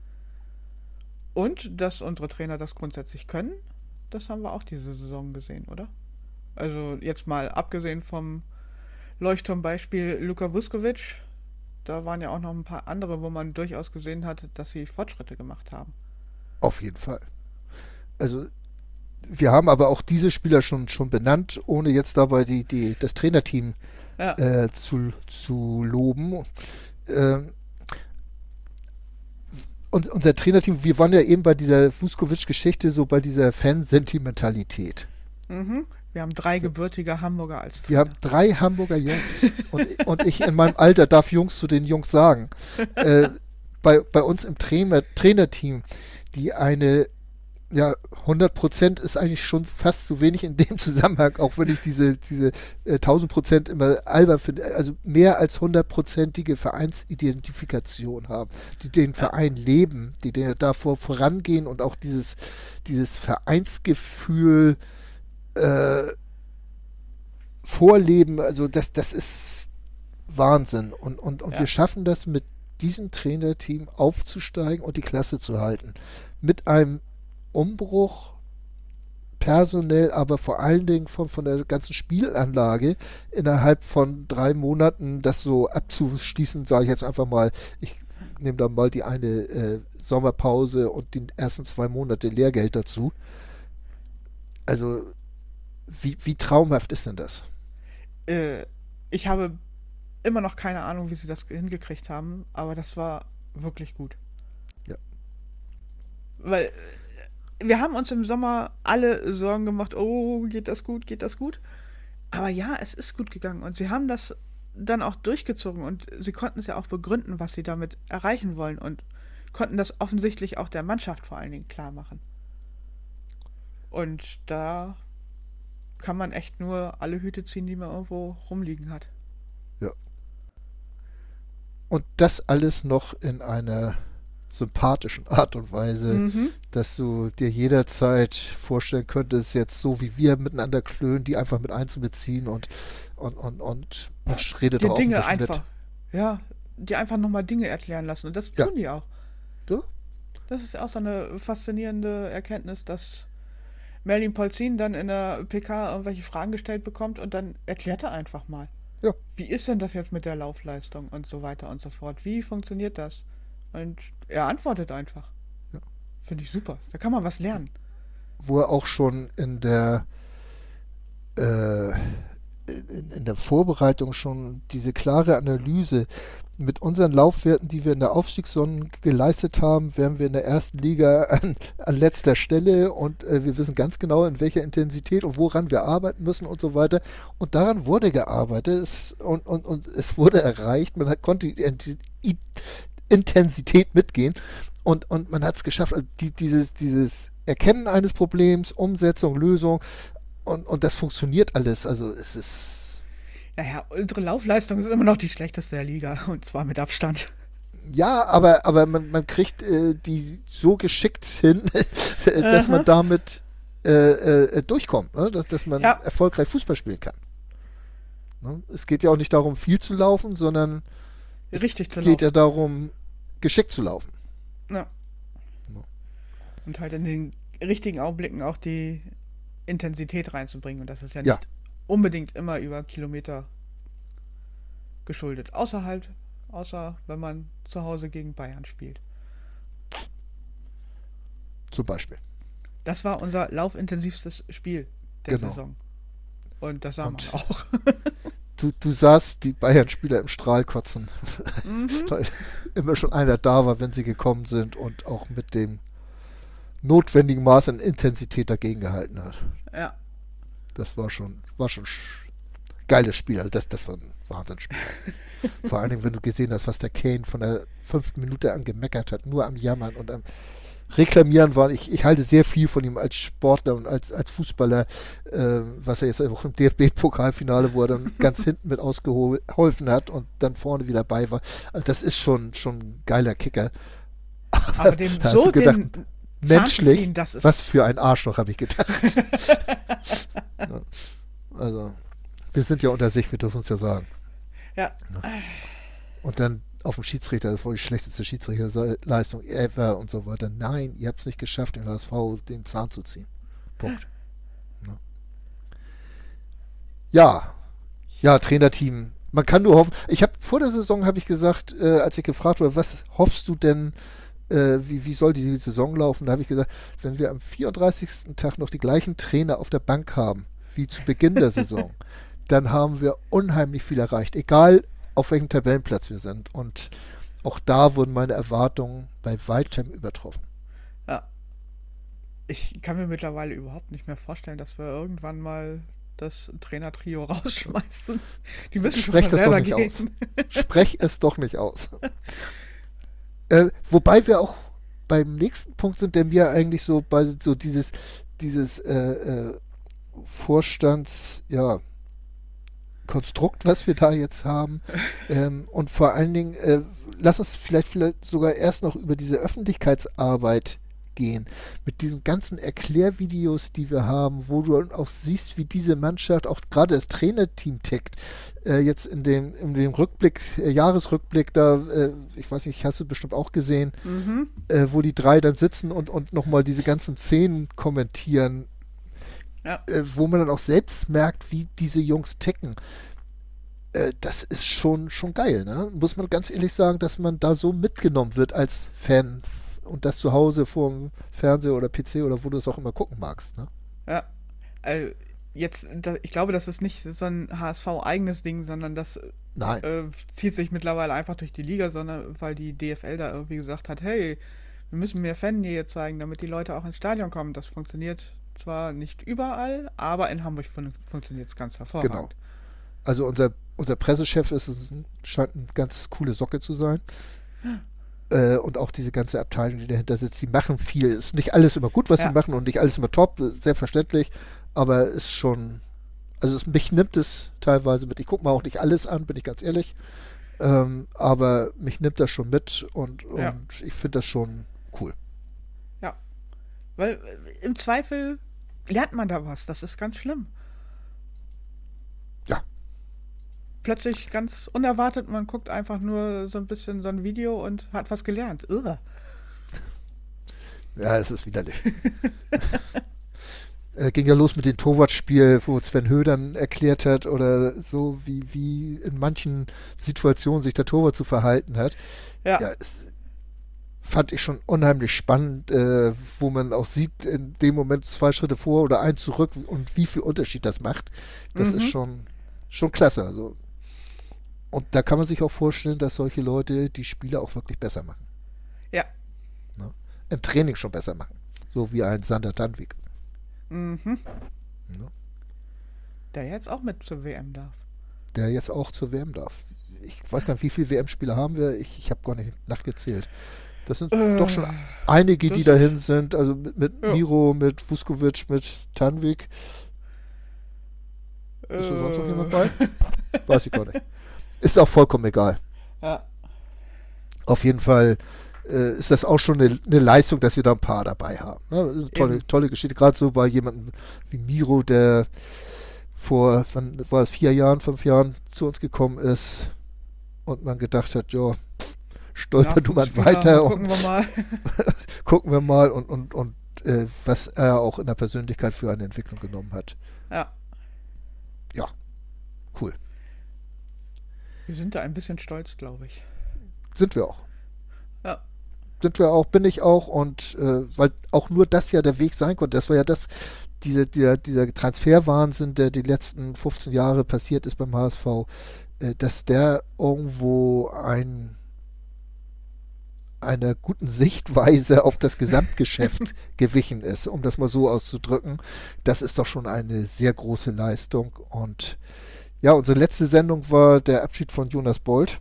Und dass unsere Trainer das grundsätzlich können, das haben wir auch diese Saison gesehen, oder? Also jetzt mal abgesehen vom Leuchtturmbeispiel Luka Vuskovic, da waren ja auch noch ein paar andere, wo man durchaus gesehen hat, dass sie Fortschritte gemacht haben. Auf jeden Fall. Also wir haben aber auch diese Spieler schon, schon benannt, ohne jetzt dabei die, die, das Trainerteam Ja, äh, zu, zu loben. Ähm, und unser Trainerteam, wir waren ja eben bei dieser Vuskovic-Geschichte, so bei dieser Fansentimentalität. mhm. Wir haben drei gebürtige Hamburger als Wir Trainer. haben drei Hamburger Jungs und, und ich in meinem Alter darf Jungs zu den Jungs sagen. Äh, bei, bei uns im Trainer, Trainerteam, die eine, ja, hundert Prozent ist eigentlich schon fast zu wenig in dem Zusammenhang, auch wenn ich diese, diese äh, tausend Prozent immer albern finde, also mehr als hundertprozentige Vereinsidentifikation haben, die den Verein leben, die den davor vorangehen und auch dieses, dieses Vereinsgefühl äh, vorleben, also das, das ist Wahnsinn. Und, und, und Ja. wir schaffen das mit diesem Trainerteam aufzusteigen und die Klasse zu halten. Mit einem Umbruch personell, aber vor allen Dingen von, von der ganzen Spielanlage innerhalb von drei Monaten das so abzuschließen, sage ich jetzt einfach mal, ich nehme da mal die eine äh, Sommerpause und die ersten zwei Monate Lehrgeld dazu. Also wie, wie traumhaft ist denn das? Äh, ich habe immer noch keine Ahnung, wie sie das hingekriegt haben, aber das war wirklich gut. Ja. Weil äh, wir haben uns im Sommer alle Sorgen gemacht, oh, geht das gut, geht das gut? Aber ja, es ist gut gegangen und sie haben das dann auch durchgezogen und sie konnten es ja auch begründen, was sie damit erreichen wollen und konnten das offensichtlich auch der Mannschaft vor allen Dingen klar machen. Und da kann man echt nur alle Hüte ziehen, die man irgendwo rumliegen hat. Und das alles noch in einer sympathischen Art und Weise, Mhm. dass du dir jederzeit vorstellen könntest, jetzt so wie wir miteinander klönen, die einfach mit einzubeziehen und und und und, und redet Die doch auch Dinge ein bisschen einfach, ja, die einfach nochmal Dinge erklären lassen. Und das Ja. tun die auch. mit. Ja? Das ist auch so eine faszinierende Erkenntnis, dass Merlin Polzin dann in der P K irgendwelche Fragen gestellt bekommt und dann erklärt er einfach mal. Ja. Wie ist denn das jetzt mit der Laufleistung und so weiter und so fort? Wie funktioniert das? Und er antwortet einfach. Ja. Finde ich super. Da kann man was lernen. Wo er auch schon in der äh, in, in in der Vorbereitung schon diese klare Analyse mit unseren Laufwerten, die wir in der Aufstiegssaison geleistet haben, wären wir in der ersten Liga an, an letzter Stelle und äh, wir wissen ganz genau, in welcher Intensität und woran wir arbeiten müssen und so weiter. Und daran wurde gearbeitet es, und, und, und es wurde erreicht. Man hat, konnte die Intensität mitgehen und, und man hat es geschafft. Also die, dieses, dieses Erkennen eines Problems, Umsetzung, Lösung und, und das funktioniert alles. Also es ist... Naja, unsere Laufleistung ist immer noch die schlechteste der Liga und zwar mit Abstand. Ja, aber, aber man, man kriegt äh, die so geschickt hin, dass man damit äh, äh, durchkommt, ne? dass, dass man ja. erfolgreich Fußball spielen kann. Ne? Es geht ja auch nicht darum, viel zu laufen, sondern Richtig es zu geht laufen. ja darum, geschickt zu laufen. Ja. Ja. Und halt in den richtigen Augenblicken auch die Intensität reinzubringen und das ist ja nicht... Ja. unbedingt immer über Kilometer geschuldet. Außer halt, außer wenn man zu Hause gegen Bayern spielt. Zum Beispiel. Das war unser laufintensivstes Spiel der Genau. Saison. Und das sah man Und auch. Du, du sahst die Bayern-Spieler im Strahl kotzen, Mhm. weil immer schon einer da war, wenn sie gekommen sind und auch mit dem notwendigen Maß an Intensität dagegen gehalten hat. Ja. Das war schon, war schon sch- geiles Spiel. Also das, das war ein Wahnsinnsspiel. Vor allen Dingen, wenn du gesehen hast, was der Kane von der fünften Minute an gemeckert hat, nur am Jammern und am Reklamieren war. Ich, ich halte sehr viel von ihm als Sportler und als, als Fußballer, äh, was er jetzt auch im D F B-Pokalfinale, wo er dann ganz hinten mit ausgeholfen hat und dann vorne wieder bei war. Also das ist schon, schon ein geiler Kicker. Aber dem Da hast so du gedacht, den Zahn menschlich, ziehen, das ist... was für ein Arschloch, habe ich gedacht. Ja. Also, wir sind ja unter sich, wir dürfen es ja sagen. Ja. Und dann auf dem Schiedsrichter, das war die schlechteste Schiedsrichterleistung ever und so weiter. Nein, ihr habt es nicht geschafft, den H S V den Zahn zu ziehen. Punkt. Ja, ja, ja Trainerteam. Man kann nur hoffen. Ich habe vor der Saison habe ich gesagt, äh, als ich gefragt wurde, was hoffst du denn, äh, wie, wie soll die Saison laufen? Da habe ich gesagt, wenn wir am vierunddreißigsten Tag noch die gleichen Trainer auf der Bank haben, wie zu Beginn der Saison, dann haben wir unheimlich viel erreicht. Egal, auf welchem Tabellenplatz wir sind. Und auch da wurden meine Erwartungen bei weitem übertroffen. Ja. Ich kann mir mittlerweile überhaupt nicht mehr vorstellen, dass wir irgendwann mal das Trainertrio rausschmeißen. Die müssen schon Sprech von das doch selber nicht gehen. aus. Sprech es doch nicht aus. äh, wobei wir auch beim nächsten Punkt sind, der mir eigentlich so bei so dieses, dieses äh, äh, Vorstands, ja, Konstrukt, was wir da jetzt haben. ähm, und vor allen Dingen, äh, lass uns vielleicht, vielleicht sogar erst noch über diese Öffentlichkeitsarbeit gehen. Mit diesen ganzen Erklärvideos, die wir haben, wo du auch siehst, wie diese Mannschaft, auch gerade das Trainerteam tickt. Äh, jetzt in dem, in dem Rückblick, äh, Jahresrückblick, da, äh, ich weiß nicht, hast du bestimmt auch gesehen, Mhm. äh, wo die drei dann sitzen und, und nochmal diese ganzen Szenen kommentieren. Ja. Äh, wo man dann auch selbst merkt, wie diese Jungs ticken. Äh, das ist schon, schon geil, ne? Muss man ganz ehrlich sagen, dass man da so mitgenommen wird als Fan f- und das zu Hause vor dem Fernseher oder P C oder wo du es auch immer gucken magst, ne? Ja. Also jetzt, da, ich glaube, das ist nicht so ein H S V-eigenes Ding, sondern das Nein. äh, zieht sich mittlerweile einfach durch die Liga, sondern weil die D F L da irgendwie gesagt hat, hey, wir müssen mehr Fannähe zeigen, damit die Leute auch ins Stadion kommen. Das funktioniert zwar nicht überall, aber in Hamburg fun- funktioniert es ganz hervorragend. Genau. Also unser, unser Pressechef ist, ein- scheint eine ganz coole Socke zu sein. Äh, und auch diese ganze Abteilung, die dahinter sitzt, die machen viel. Ist nicht alles immer gut, was Ja. sie machen und nicht alles immer top, selbstverständlich, aber ist schon, also es, mich nimmt es teilweise mit. Ich gucke mir auch nicht alles an, bin ich ganz ehrlich, ähm, aber mich nimmt das schon mit und, und Ja. ich finde das schon cool. Ja. Weil äh, im Zweifel lernt man da was. Das ist ganz schlimm. Ja. Plötzlich ganz unerwartet, man guckt einfach nur so ein bisschen so ein Video und hat was gelernt. Irre. Ja, es ist widerlich. äh, ging ja los mit dem Torwartspiel, wo Sven Hödern erklärt hat oder so, wie, wie in manchen Situationen sich der Torwart zu verhalten hat. Ja. Ja, es fand ich schon unheimlich spannend, äh, wo man auch sieht, in dem Moment zwei Schritte vor oder ein zurück und wie viel Unterschied das macht. Das Mhm. ist schon, schon klasse. Also. Und da kann man sich auch vorstellen, dass solche Leute die Spiele auch wirklich besser machen. Ja. Ne? Im Training schon besser machen. So wie ein Sander Danwig. Mhm. Ne? Der jetzt auch mit zur W M darf. Der jetzt auch zur W M darf. Ich weiß gar nicht, wie viele W M-Spieler haben wir. Ich, ich habe gar nicht nachgezählt. Das sind äh, doch schon einige, die dahin sind. Also mit, mit ja. Miro, mit Vuskovic, mit Tanvik. Äh. Ist da sonst noch jemand bei? Weiß ich gar nicht. Ist auch vollkommen egal. Ja. Auf jeden Fall äh, ist das auch schon eine, eine Leistung, dass wir da ein paar dabei haben. Ne? Eine tolle, tolle Geschichte. Gerade so bei jemandem wie Miro, der vor, wann war es, vier Jahren, fünf Jahren zu uns gekommen ist und man gedacht hat, ja, stolper du mal weiter gucken und wir mal. gucken wir mal und, und, und äh, was er auch in der Persönlichkeit für eine Entwicklung genommen hat. Ja. Ja, cool. Wir sind da ein bisschen stolz, glaube ich. Sind wir auch. Ja. Sind wir auch, bin ich auch und äh, weil auch nur das ja der Weg sein konnte. Das war ja das, diese, dieser, dieser Transferwahnsinn, der die letzten fünfzehn Jahre passiert ist beim H S V, äh, dass der irgendwo ein einer guten Sichtweise auf das Gesamtgeschäft gewichen ist, um das mal so auszudrücken. Das ist doch schon eine sehr große Leistung. Und ja, unsere letzte Sendung war der Abschied von Jonas Bold,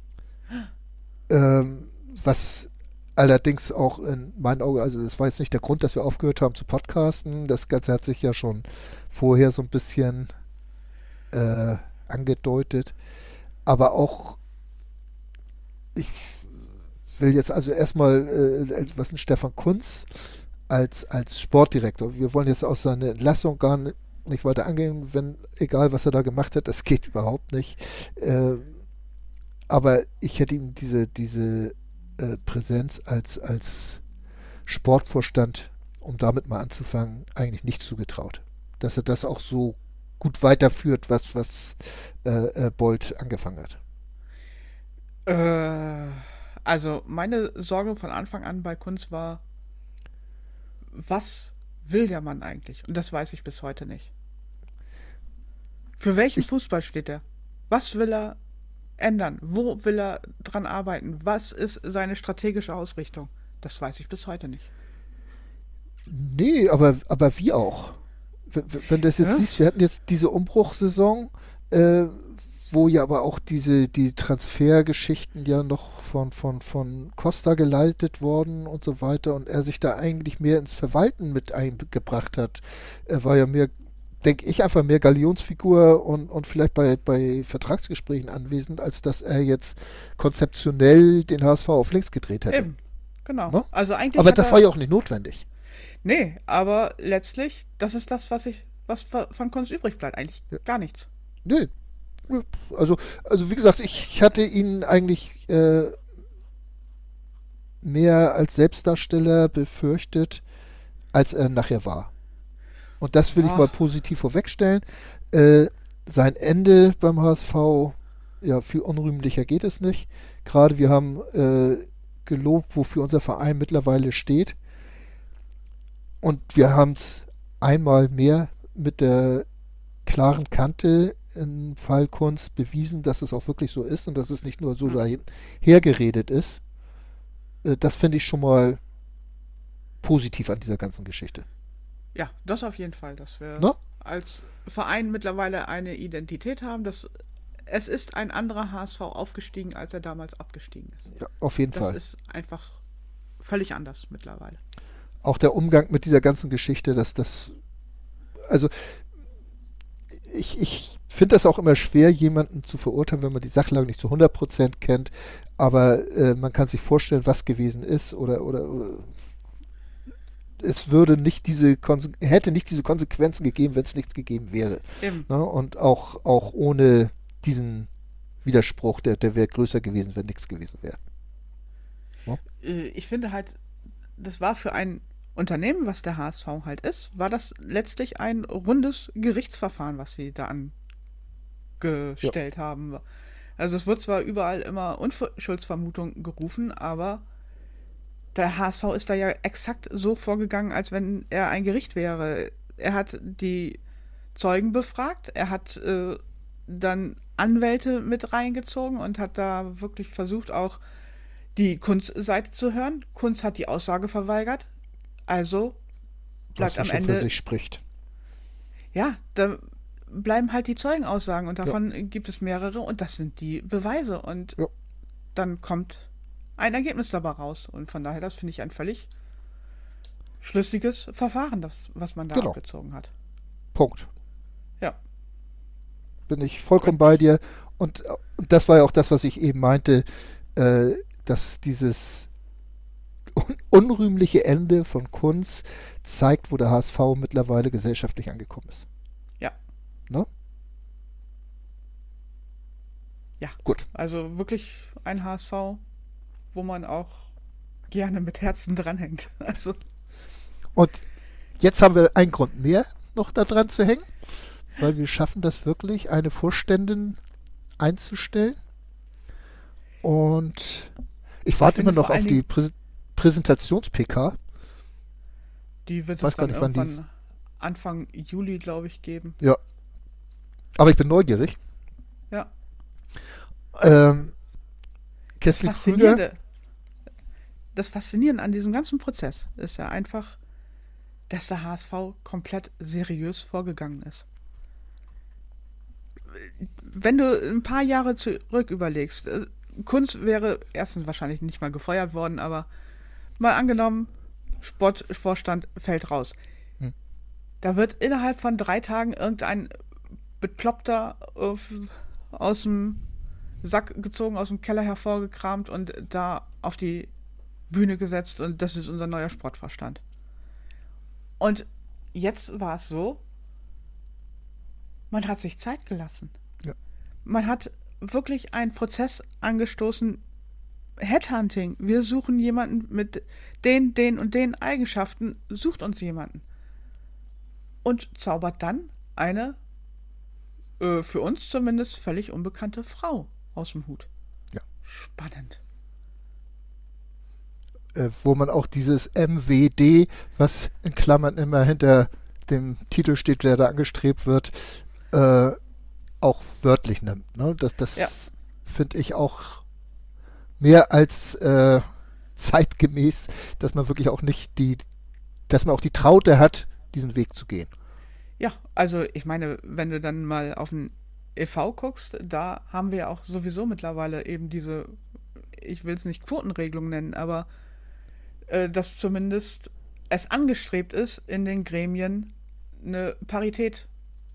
ähm, was allerdings auch in meinen Augen, also das war jetzt nicht der Grund, dass wir aufgehört haben zu podcasten. Das Ganze hat sich ja schon vorher so ein bisschen äh, angedeutet. Aber auch ich will jetzt also erstmal äh, was ein Stefan Kunz als, als Sportdirektor. Wir wollen jetzt aus seiner Entlassung gar nicht, nicht weiter angehen, wenn, egal was er da gemacht hat, das geht überhaupt nicht. Äh, aber ich hätte ihm diese, diese äh, Präsenz als, als Sportvorstand, um damit mal anzufangen, eigentlich nicht zugetraut. Dass er das auch so gut weiterführt, was, was äh, äh, Bold angefangen hat. Äh... Also meine Sorge von Anfang an bei Kunz war, was will der Mann eigentlich? Und das weiß ich bis heute nicht. Für welchen ich, Fußball steht er? Was will er ändern? Wo will er dran arbeiten? Was ist seine strategische Ausrichtung? Das weiß ich bis heute nicht. Nee, aber, aber wie auch? Wenn, wenn du das jetzt ja? siehst, wir hatten jetzt diese Umbruchssaison, äh, wo ja aber auch diese die Transfergeschichten ja noch von, von, von Costa geleitet worden und so weiter und er sich da eigentlich mehr ins Verwalten mit eingebracht hat. Er war ja mehr, denke ich, einfach mehr Galionsfigur und, und vielleicht bei, bei Vertragsgesprächen anwesend, als dass er jetzt konzeptionell den H S V auf links gedreht hätte. Eben, genau. Ne? Also eigentlich aber das war ja auch nicht notwendig. Nee, aber letztlich, das ist das, was ich, was von Kunz übrig bleibt. Eigentlich ja. gar nichts. Nee. Also, also wie gesagt, ich hatte ihn eigentlich äh, mehr als Selbstdarsteller befürchtet, als er nachher war. Und das will Ach. ich mal positiv vorwegstellen. Äh, sein Ende beim H S V, ja, viel unrühmlicher geht es nicht. Gerade wir haben äh, gelobt, wofür unser Verein mittlerweile steht. Und wir haben es einmal mehr mit der klaren Kante im Fall Kunz bewiesen, dass es auch wirklich so ist und dass es nicht nur so dahin hergeredet ist. Äh, das finde ich schon mal positiv an dieser ganzen Geschichte. Ja, das auf jeden Fall, dass wir no? als Verein mittlerweile eine Identität haben. Dass es ist ein anderer H S V aufgestiegen, als er damals abgestiegen ist. Ja, auf jeden das Fall. Das ist einfach völlig anders mittlerweile. Auch der Umgang mit dieser ganzen Geschichte, dass das, also ich, ich finde das auch immer schwer, jemanden zu verurteilen, wenn man die Sachlage nicht zu hundert Prozent kennt, aber äh, man kann sich vorstellen, was gewesen ist oder, oder, oder es würde nicht diese Konse- hätte nicht diese Konsequenzen gegeben, wenn es nichts gegeben wäre. Eben. Ne? Und auch, auch ohne diesen Widerspruch, der, der wäre größer gewesen, wenn nichts gewesen wäre. Ne? Ich finde halt, das war für ein Unternehmen, was der H S V halt ist, war das letztlich ein rundes Gerichtsverfahren, was sie da angestellt ja. haben. Also es wird zwar überall immer Unschuldsvermutung gerufen, aber der H S V ist da ja exakt so vorgegangen, als wenn er ein Gericht wäre. Er hat die Zeugen befragt, er hat äh, dann Anwälte mit reingezogen und hat da wirklich versucht, auch die Kunz-Seite zu hören. Kunz hat die Aussage verweigert. Also bleibt Was ja am schon Ende. für sich spricht. Ja, da bleiben halt die Zeugenaussagen und davon Ja. gibt es mehrere und das sind die Beweise und Ja. dann kommt ein Ergebnis dabei raus und von daher, das finde ich ein völlig schlüssiges Verfahren, das, was man da Genau. abgezogen hat. Punkt. Ja, Bin ich vollkommen bei dir. Und, und das war ja auch das, was ich eben meinte, äh, dass dieses un unrühmliche Ende von Kunz zeigt, wo der H S V mittlerweile gesellschaftlich angekommen ist. ja, Ne? ja. Gut. Also wirklich ein H S V, wo man auch gerne mit Herzen dranhängt. Also, Und jetzt haben wir einen Grund mehr, noch da dran zu hängen, weil wir schaffen das wirklich, eine Vorständin einzustellen. Und ich warte finde immer noch vor auf allen die Dingen- Präs Präsentations-P K. die wird Weiß es gar dann nicht, wann die- irgendwann Anfang Juli, glaube ich, geben. Ja. Aber ich bin neugierig. Ja. Ähm, Kessel Krüger. Faszinierende. Das Faszinierende an diesem ganzen Prozess ist ja einfach, dass der H S V komplett seriös vorgegangen ist. Wenn du ein paar Jahre zurück überlegst, äh, Kunz wäre erstens wahrscheinlich nicht mal gefeuert worden, aber mal angenommen, Sportvorstand fällt raus. Hm. Da wird innerhalb von drei Tagen irgendein Bekloppter äh, aus dem Sack gezogen, aus dem Keller hervorgekramt und da auf die Bühne gesetzt und das ist unser neuer Sportvorstand. Und jetzt war es so, man hat sich Zeit gelassen. Ja. Man hat wirklich einen Prozess angestoßen, Headhunting. Wir suchen jemanden mit den, den und den Eigenschaften, sucht uns jemanden. Und zaubert dann eine, äh, für uns zumindest, völlig unbekannte Frau aus dem Hut. Ja. Spannend. Äh, wo man auch dieses M W D, was in Klammern immer hinter dem Titel steht, der da angestrebt wird, äh, auch wörtlich nimmt. Ne? Das, das Ja. finde ich auch mehr als äh, zeitgemäß, dass man wirklich auch nicht die, dass man auch die Traute hat, diesen Weg zu gehen. Ja, also ich meine, wenn du dann mal auf den E V guckst, da haben wir auch sowieso mittlerweile eben diese, ich will es nicht Quotenregelung nennen, aber äh, dass zumindest es angestrebt ist, in den Gremien eine Parität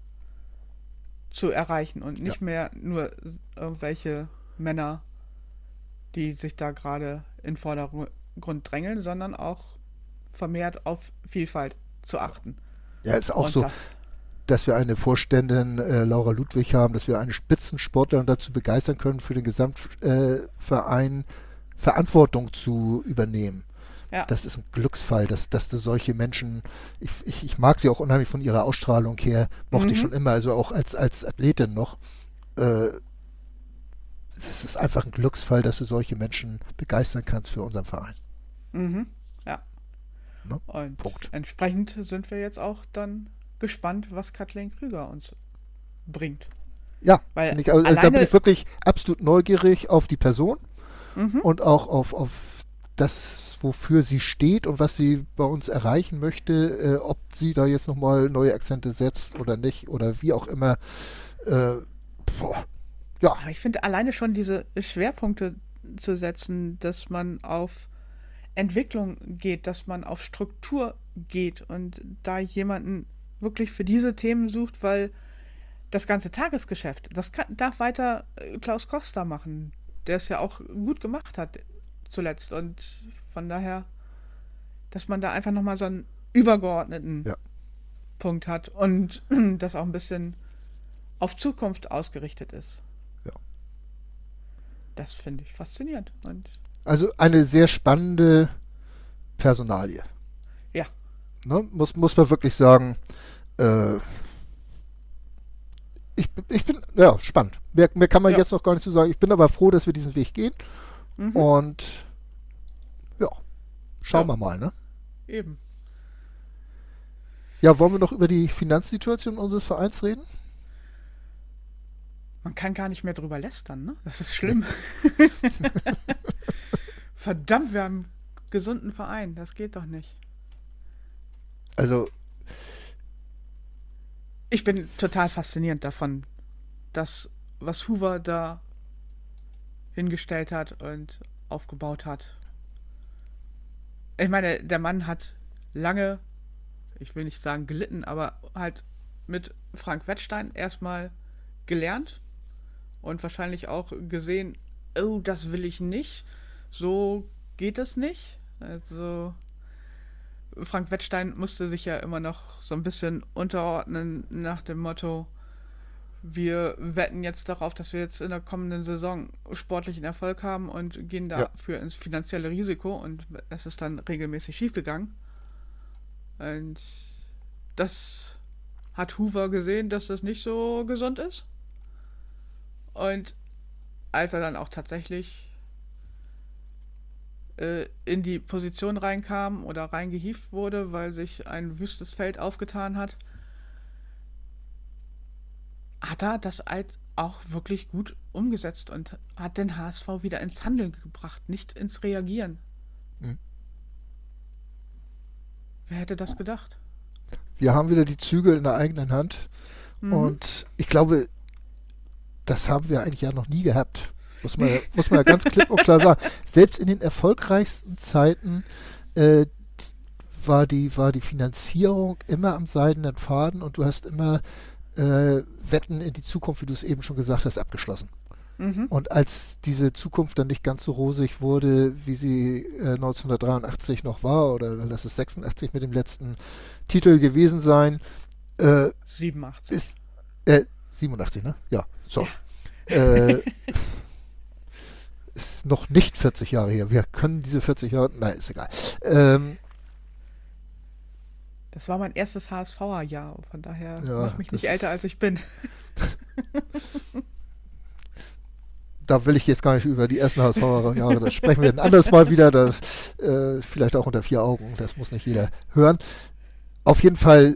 zu erreichen und nicht Ja. mehr nur irgendwelche Männer, die sich da gerade in Vordergrund drängeln, sondern auch vermehrt auf Vielfalt zu achten. Ja, ist auch Und so, das, dass wir eine Vorständin, äh, Laura Ludwig, haben, dass wir eine Spitzensportlerin dazu begeistern können, für den Gesamtverein äh, Verein Verantwortung zu übernehmen. ja, Das ist ein Glücksfall, dass, dass du solche Menschen, ich, ich, ich mag sie auch unheimlich von ihrer Ausstrahlung her, mochte ich Mhm. schon immer, also auch als, als Athletin noch. Äh, es ist einfach ein Glücksfall, dass du solche Menschen begeistern kannst für unseren Verein. mhm, ja. Ne? Und Punkt. entsprechend sind wir jetzt auch dann gespannt, was Kathleen Krüger uns bringt. Ja, Weil bin ich, also, da alleine- bin ich wirklich absolut neugierig auf die Person Mhm. und auch auf, auf das, wofür sie steht und was sie bei uns erreichen möchte, äh, ob sie da jetzt nochmal neue Akzente setzt oder nicht oder wie auch immer. Äh, boah, ja, Aber ich finde alleine schon diese Schwerpunkte zu setzen, dass man auf Entwicklung geht, dass man auf Struktur geht und da jemanden wirklich für diese Themen sucht, weil das ganze Tagesgeschäft, das kann, darf weiter äh, Klaus Costa machen, der es ja auch gut gemacht hat zuletzt und von daher, dass man da einfach nochmal so einen übergeordneten Ja. Punkt hat und das auch ein bisschen auf Zukunft ausgerichtet ist. Ja. Das finde ich faszinierend und also eine sehr spannende Personalie. ja, Ne? Muss, muss man wirklich sagen, äh, ich, bin- ich bin, ja, spannend. Mehr, mehr kann man Ja. jetzt noch gar nicht zu sagen. Ich bin aber froh, dass wir diesen Weg gehen. mhm, Und ja, schauen Ja. wir mal, ne? eben. Ja, wollen wir noch über die Finanzsituation unseres Vereins reden? Man kann gar nicht mehr drüber lästern, ne? Das ist schlimm. Verdammt, wir haben einen gesunden Verein. Das geht doch nicht. Also, ich bin total fasziniert davon, das, was Hoover da hingestellt hat und aufgebaut hat. Ich meine, der Mann hat lange, ich will nicht sagen gelitten, aber halt mit Frank Wettstein erstmal gelernt und wahrscheinlich auch gesehen, oh, das will ich nicht, so geht es nicht. Also Frank Wettstein musste sich ja immer noch so ein bisschen unterordnen nach dem Motto, wir wetten jetzt darauf, dass wir jetzt in der kommenden Saison sportlichen Erfolg haben und gehen dafür ja. ins finanzielle Risiko, und es ist dann regelmäßig schiefgegangen. Und das hat Hoover gesehen, dass das nicht so gesund ist. Und als er dann auch tatsächlich äh, in die Position reinkam oder reingehievt wurde, weil sich ein wüstes Feld aufgetan hat, hat er das halt auch wirklich gut umgesetzt und hat den H S V wieder ins Handeln gebracht, nicht ins Reagieren. Hm. Wer hätte das gedacht? Wir haben wieder die Zügel in der eigenen Hand. Mhm. Und ich glaube, das haben wir eigentlich ja noch nie gehabt. Muss man, muss man ja ganz klipp und klar sagen. Selbst in den erfolgreichsten Zeiten äh, war, die, war die Finanzierung immer am seidenen Faden, und du hast immer äh, Wetten in die Zukunft, wie du es eben schon gesagt hast, abgeschlossen. Mhm. Und als diese Zukunft dann nicht ganz so rosig wurde, wie sie äh, neunzehnhundertdreiundachtzig noch war, oder lass es sechsundachtzig mit dem letzten Titel gewesen sein. Äh, siebenundachtzig. Ist, äh, siebenundachtzig, ne? Ja, so. Ja. Äh, ist noch nicht vierzig Jahre her. Wir können diese vierzig Jahre, nein, ist egal. Ähm, das war mein erstes H S V-Jahr, von daher ja, mach mich nicht älter, als ich bin. Da will ich jetzt gar nicht über die ersten H S V-Jahre, das sprechen wir ein anderes Mal wieder, da, äh, vielleicht auch unter vier Augen, das muss nicht jeder hören. Auf jeden Fall,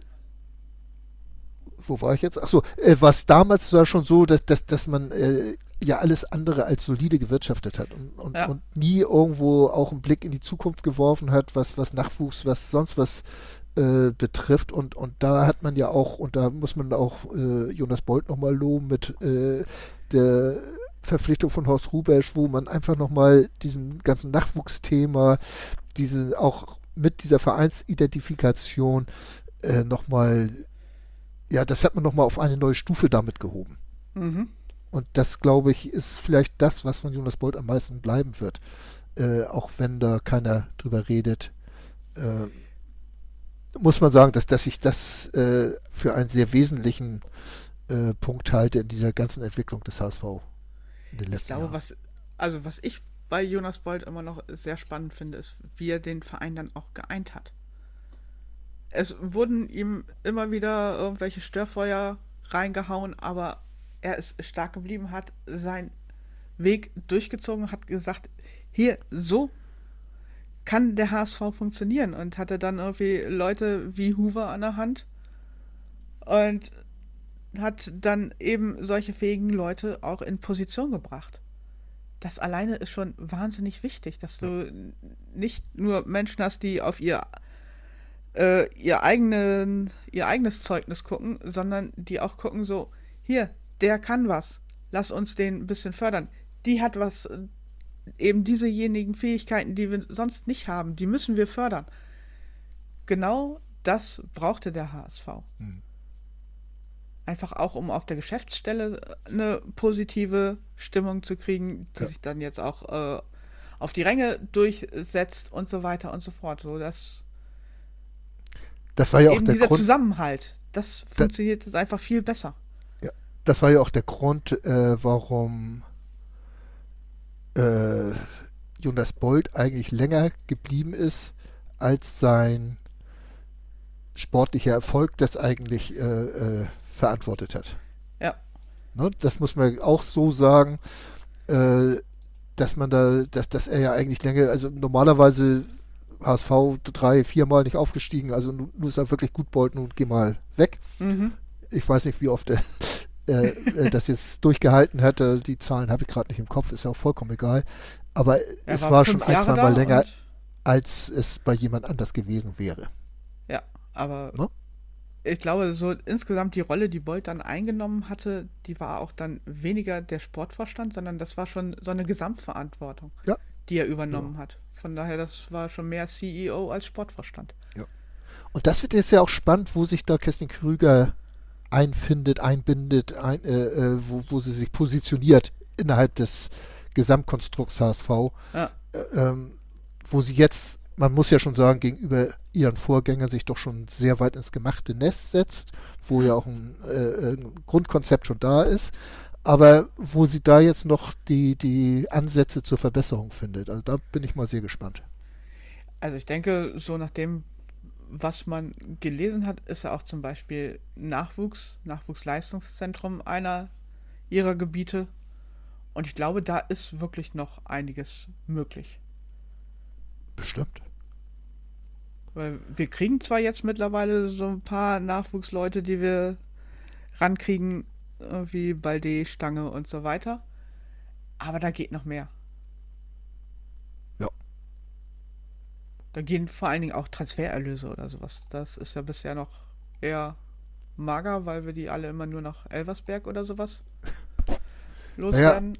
wo war ich jetzt? Achso, äh, war es damals war schon so, dass, dass, dass man äh, ja alles andere als solide gewirtschaftet hat und, und, ja. und nie irgendwo auch einen Blick in die Zukunft geworfen hat, was, was Nachwuchs, was sonst was äh, betrifft. Und, und da hat man ja auch, und da muss man auch äh, Jonas Bolt nochmal loben mit äh, der Verpflichtung von Horst Hrubesch, wo man einfach nochmal diesem ganzen Nachwuchsthema, diese auch mit dieser Vereinsidentifikation äh, nochmal, ja, das hat man nochmal auf eine neue Stufe damit gehoben. Mhm. Und das, glaube ich, ist vielleicht das, was von Jonas Bolt am meisten bleiben wird. Äh, auch wenn da keiner drüber redet, äh, muss man sagen, dass, dass ich das äh, für einen sehr wesentlichen äh, Punkt halte in dieser ganzen Entwicklung des H S V in den letzten ich glaube, Jahren. Was, also was ich bei Jonas Bolt immer noch sehr spannend finde, ist, wie er den Verein dann auch geeint hat. Es wurden ihm immer wieder irgendwelche Störfeuer reingehauen, aber er ist stark geblieben, hat seinen Weg durchgezogen, hat gesagt, hier, so kann der H S V funktionieren, und hatte dann irgendwie Leute wie Hoover an der Hand und hat dann eben solche fähigen Leute auch in Position gebracht. Das alleine ist schon wahnsinnig wichtig, dass du nicht nur Menschen hast, die auf ihr äh, ihr, eigenen, ihr eigenes Zeugnis gucken, sondern die auch gucken so, hier, der kann was, lass uns den ein bisschen fördern. Die hat was, eben diesejenigen Fähigkeiten, die wir sonst nicht haben, die müssen wir fördern. Genau das brauchte der H S V. Hm. Einfach auch, um auf der Geschäftsstelle eine positive Stimmung zu kriegen, die ja. sich dann jetzt auch äh, auf die Ränge durchsetzt und so weiter und so fort. So, dass das war ja auch eben der dieser Grund, Zusammenhalt, das funktioniert da, jetzt einfach viel besser. Ja, das war ja auch der Grund, äh, warum äh, Jonas Bolt eigentlich länger geblieben ist, als sein sportlicher Erfolg das eigentlich äh, äh, verantwortet hat. Ja. Ne, das muss man auch so sagen, äh, dass man da, dass, dass er ja eigentlich länger, also normalerweise H S V drei, viermal nicht aufgestiegen, also du, du ist ja wirklich gut Bolt, nun geh mal weg. Mhm. Ich weiß nicht, wie oft er äh, äh, das jetzt durchgehalten hätte. Die Zahlen habe ich gerade nicht im Kopf, ist ja auch vollkommen egal. Aber Er es war war fünf schon ein, Jahre zwei da Mal länger, und- als es bei jemand anders gewesen wäre. Ja, aber Ne? ich glaube, so insgesamt die Rolle, die Bolt dann eingenommen hatte, die war auch dann weniger der Sportvorstand, sondern das war schon so eine Gesamtverantwortung, Ja. die er übernommen hat. Von daher, das war schon mehr C E O als Sportvorstand. Und das wird jetzt ja auch spannend, wo sich da Kerstin Krüger einfindet, einbindet, ein, äh, äh, wo, wo sie sich positioniert innerhalb des Gesamtkonstrukts H S V. Ja. Äh, ähm, wo sie jetzt, man muss ja schon sagen, gegenüber ihren Vorgängern sich doch schon sehr weit ins gemachte Nest setzt, wo ja auch ein, äh, ein Grundkonzept schon da ist, aber wo sie da jetzt noch die, die Ansätze zur Verbesserung findet. Also da bin ich mal sehr gespannt. Also ich denke, so nach dem, was man gelesen hat, ist ja auch zum Beispiel Nachwuchs, Nachwuchsleistungszentrum einer ihrer Gebiete. Und ich glaube, da ist wirklich noch einiges möglich. Bestimmt. Weil wir kriegen zwar jetzt mittlerweile so ein paar Nachwuchsleute, die wir rankriegen, äh, wie Balde, Stange und so weiter. Aber da geht noch mehr. Ja. Da gehen vor allen Dingen auch Transfererlöse oder sowas. Das ist ja bisher noch eher mager, weil wir die alle immer nur nach Elversberg oder sowas loswerden.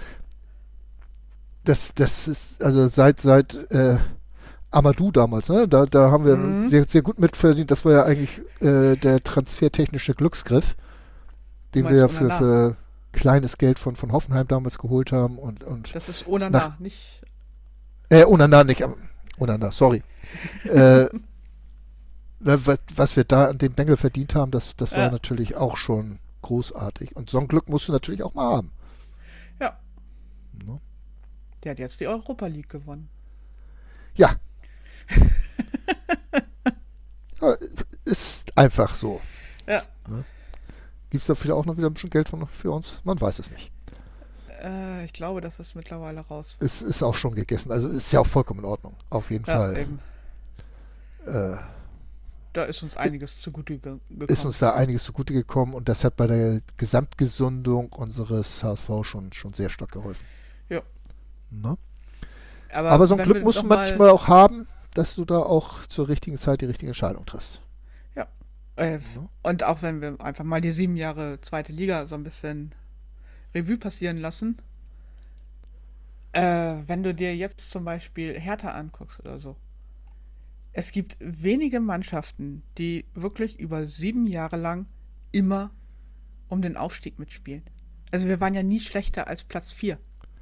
Das, das ist, also seit, seit äh, Amadou damals, ne? Da, da haben wir Mhm. sehr, sehr gut mitverdient. Das war ja eigentlich äh, der transfertechnische Glücksgriff, den wir ja Meinst für, Onana? für kleines Geld von, von Hoffenheim damals geholt haben. Und, und Das ist Onana, nicht... äh, Onana nicht, aber Onana, sorry. äh, na, was, was wir da an dem Bengel verdient haben, das, das war Ja. natürlich auch schon großartig. Und so ein Glück musst du natürlich auch mal haben. Ja, Ne? der hat jetzt die Europa League gewonnen. Ja. Ja, ist einfach so. Ja. Gibt es da vielleicht auch noch wieder ein bisschen Geld von, für uns? Man weiß es nicht. Äh, ich glaube, das ist mittlerweile raus. Es ist auch schon gegessen. Also ist ja auch vollkommen in Ordnung. Auf jeden Ja, Fall. eben. Äh, Da ist uns einiges zugute ge gekommen. ist uns da einiges zugute gekommen und das hat bei der Gesamtgesundung unseres H S V schon, schon sehr stark geholfen. Ja. Ne? Aber, Aber so ein wenn Glück wir musst noch du mal- manchmal auch haben, dass du da auch zur richtigen Zeit die richtige Entscheidung triffst. Äh, Ja. Und auch wenn wir einfach mal die sieben Jahre zweite Liga so ein bisschen Revue passieren lassen. Äh, wenn du dir jetzt zum Beispiel Hertha anguckst oder so. Es gibt wenige Mannschaften, die wirklich über sieben Jahre lang immer um den Aufstieg mitspielen. Also wir waren ja nie schlechter als Platz vier.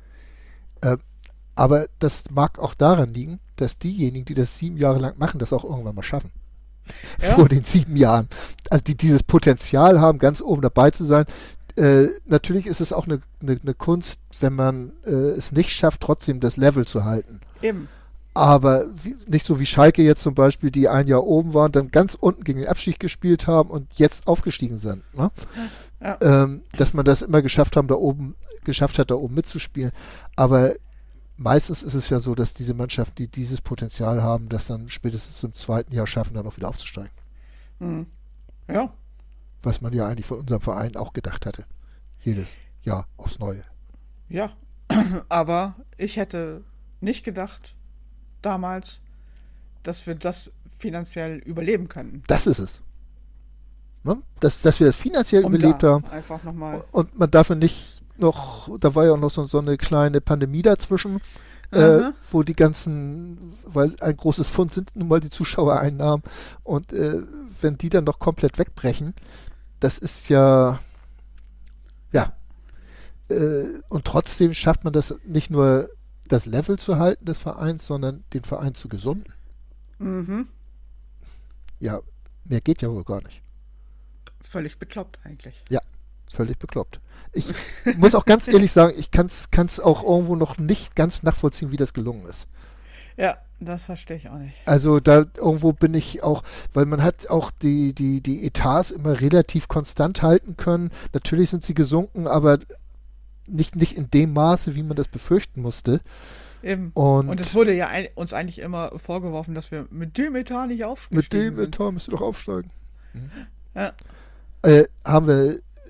Aber das mag auch daran liegen, dass diejenigen, die das sieben Jahre lang machen, das auch irgendwann mal schaffen. Ja. Vor den sieben Jahren. Also die dieses Potenzial haben, ganz oben dabei zu sein. Äh, natürlich ist es auch eine, eine, eine Kunst, wenn man äh, es nicht schafft, trotzdem das Level zu halten. Eben. Aber wie, nicht so wie Schalke jetzt zum Beispiel, die ein Jahr oben waren, dann ganz unten gegen den Abstieg gespielt haben und jetzt aufgestiegen sind. Ne? Ja. Ähm, dass man das immer geschafft haben, da oben, geschafft hat, da oben mitzuspielen. Aber meistens ist es ja so, dass diese Mannschaften, die dieses Potenzial haben, das dann spätestens im zweiten Jahr schaffen, dann auch wieder aufzusteigen. Mhm. Ja. Was man ja eigentlich von unserem Verein auch gedacht hatte. Jedes Jahr aufs Neue. Ja. Aber ich hätte nicht gedacht, damals, dass wir das finanziell überleben könnten. Das ist es. Ne? Dass, dass wir das finanziell Um überlebt da haben. einfach nochmal. Und man darf ja nicht noch, da war ja auch noch so, so eine kleine Pandemie dazwischen, äh, Aha. wo die ganzen, weil ein großes Fund sind nun mal die Zuschauereinnahmen und äh, wenn die dann noch komplett wegbrechen, das ist ja, ja, äh, und trotzdem schafft man das nicht nur das Level zu halten des Vereins, sondern den Verein zu gesunden. Mhm. Ja, mehr geht ja wohl gar nicht. Völlig bekloppt eigentlich. Völlig bekloppt. Ich muss auch ganz ehrlich sagen, ich kann es auch irgendwo noch nicht ganz nachvollziehen, wie das gelungen ist. Ja, das verstehe ich auch nicht. Also da irgendwo bin ich auch, weil man hat auch die, die, die Etats immer relativ konstant halten können. Natürlich sind sie gesunken, aber nicht, nicht in dem Maße, wie man das befürchten musste. Eben. Und, Und es wurde ja ein, uns eigentlich immer vorgeworfen, dass wir mit dem Etat nicht aufgestiegen mit dem sind. Etat müsst ihr doch aufsteigen. Ja. Äh, haben wir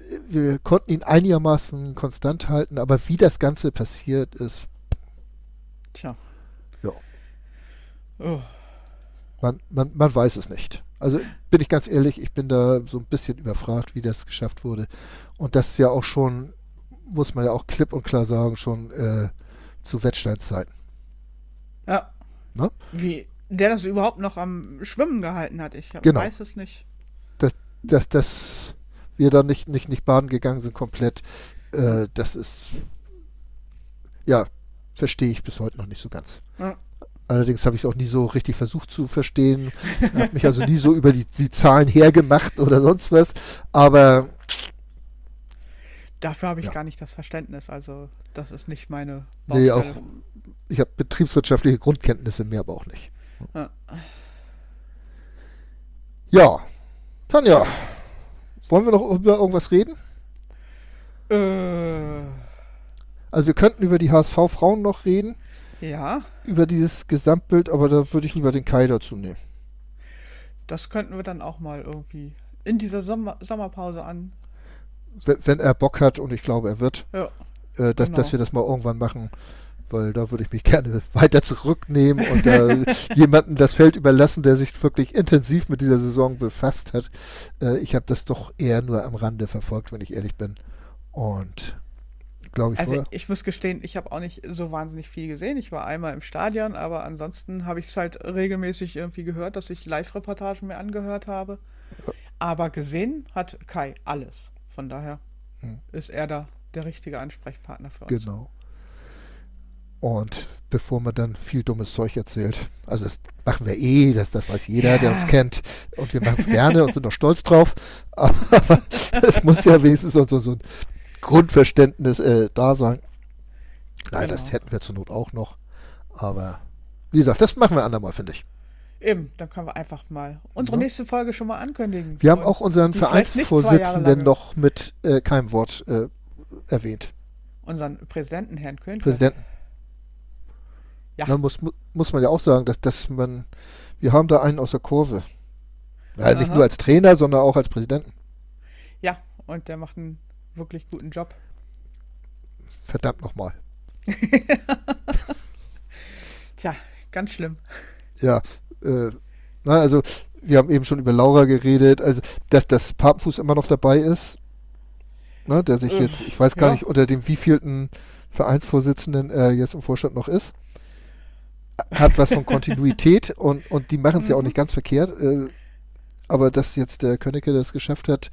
wir konnten ihn einigermaßen konstant halten, aber wie das Ganze passiert ist, Tja. ja, Oh. man, man, man weiß es nicht. Also bin ich ganz ehrlich, ich bin da so ein bisschen überfragt, wie das geschafft wurde. Und das ist ja auch schon, muss man ja auch klipp und klar sagen, schon äh, zu Wettsteinszeiten. Ja. Ne? Wie der das überhaupt noch am Schwimmen gehalten hat, ich hab- Genau. weiß es nicht. Dass, dass, dass wir da nicht, nicht, nicht baden gegangen sind komplett, äh, das ist, ja, verstehe ich bis heute noch nicht so ganz. Ja. Allerdings habe ich es auch nie so richtig versucht zu verstehen. Habe mich also nie so über die, die Zahlen hergemacht oder sonst was. Aber Dafür habe ich Ja. gar nicht das Verständnis. Also, das ist nicht meine nee, Baustelle. auch, ich habe betriebswirtschaftliche Grundkenntnisse, mehr aber auch nicht. Ja. Ja, Tanja, wollen wir noch über irgendwas reden? Äh, Also wir könnten über die H S V-Frauen noch reden, ja, über dieses Gesamtbild, aber da würde ich lieber den Kai dazu nehmen. das könnten wir dann auch mal irgendwie in dieser Sommer Sommerpause an. Wenn, wenn er Bock hat, und ich glaube, er wird, Ja, äh, dass, Genau. dass wir das mal irgendwann machen, weil da würde ich mich gerne weiter zurücknehmen und äh, jemandem das Feld überlassen, der sich wirklich intensiv mit dieser Saison befasst hat. Äh, ich habe das doch eher nur am Rande verfolgt, wenn ich ehrlich bin. Und glaube ich, also vorher- ich muss gestehen, ich habe auch nicht so wahnsinnig viel gesehen. Ich war einmal im Stadion, aber ansonsten habe ich es halt regelmäßig irgendwie gehört, dass ich Live-Reportagen mir angehört habe. Aber gesehen hat Kai alles. Von daher Hm. ist er da der richtige Ansprechpartner für uns. Genau. Und bevor man dann viel dummes Zeug erzählt, also das machen wir eh, das, das weiß jeder, der Ja. uns kennt, und wir machen es gerne und sind auch stolz drauf, aber es muss ja wenigstens so, so, so ein Grundverständnis äh, da sein. Nein, das Genau. hätten wir zur Not auch noch, aber wie gesagt, das machen wir andermal, finde ich. Eben, dann können wir einfach mal unsere Ja. nächste Folge schon mal ankündigen. Wir haben Und auch unseren die vielleicht nicht zwei Jahre Vereinsvorsitzenden lange. noch mit äh, keinem Wort äh, erwähnt. unseren Präsidenten, Herrn Köhn. Präsidenten. Ja. Na, muss, mu- muss man ja auch sagen, dass, dass man, wir haben da einen aus der Kurve. Ja, nicht Aha. nur als Trainer, sondern auch als Präsidenten. Ja, und der macht einen wirklich guten Job. Verdammt nochmal. Tja, ganz schlimm. Ja, äh, na, also wir haben eben schon über Laura geredet, also dass das Papenfuß immer noch dabei ist, ne, der sich Äh, jetzt, ich weiß gar ja. nicht, unter dem wievielten Vereinsvorsitzenden er jetzt im Vorstand noch ist, hat was von Kontinuität und, und die machen es ja auch nicht ganz verkehrt, äh, aber dass jetzt der Könnecke das geschafft hat,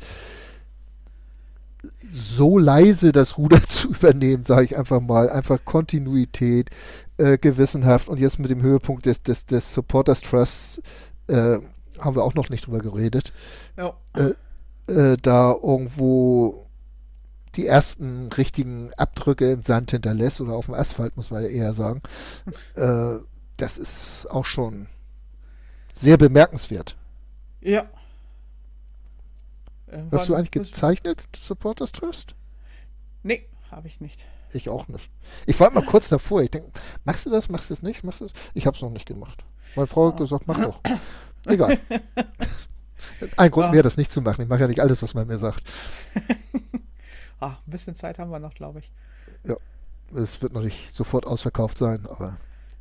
so leise das Ruder zu übernehmen, sage ich einfach mal, einfach Kontinuität, äh, gewissenhaft, und jetzt mit dem Höhepunkt des, des, des Supporters Trusts äh, haben wir auch noch nicht drüber geredet, Ja, äh, da irgendwo die ersten richtigen Abdrücke im Sand hinterlässt oder auf dem Asphalt, muss man ja eher sagen. Äh, das ist auch schon sehr bemerkenswert. ja. Hast Irgendwann du eigentlich muss- gezeichnet, Supporters Trust? Nee, habe ich nicht. Ich auch nicht. Ich war mal kurz davor. Ich denke, machst du das, machst du es nicht, machst du es? Ich habe es noch nicht gemacht. Meine Frau hat gesagt, mach doch. Egal. Ein Grund Ja. mehr, das nicht zu machen. Ich mache ja nicht alles, was man mir sagt. Ah, ein bisschen Zeit haben wir noch, glaube ich. Es wird noch nicht sofort ausverkauft sein, aber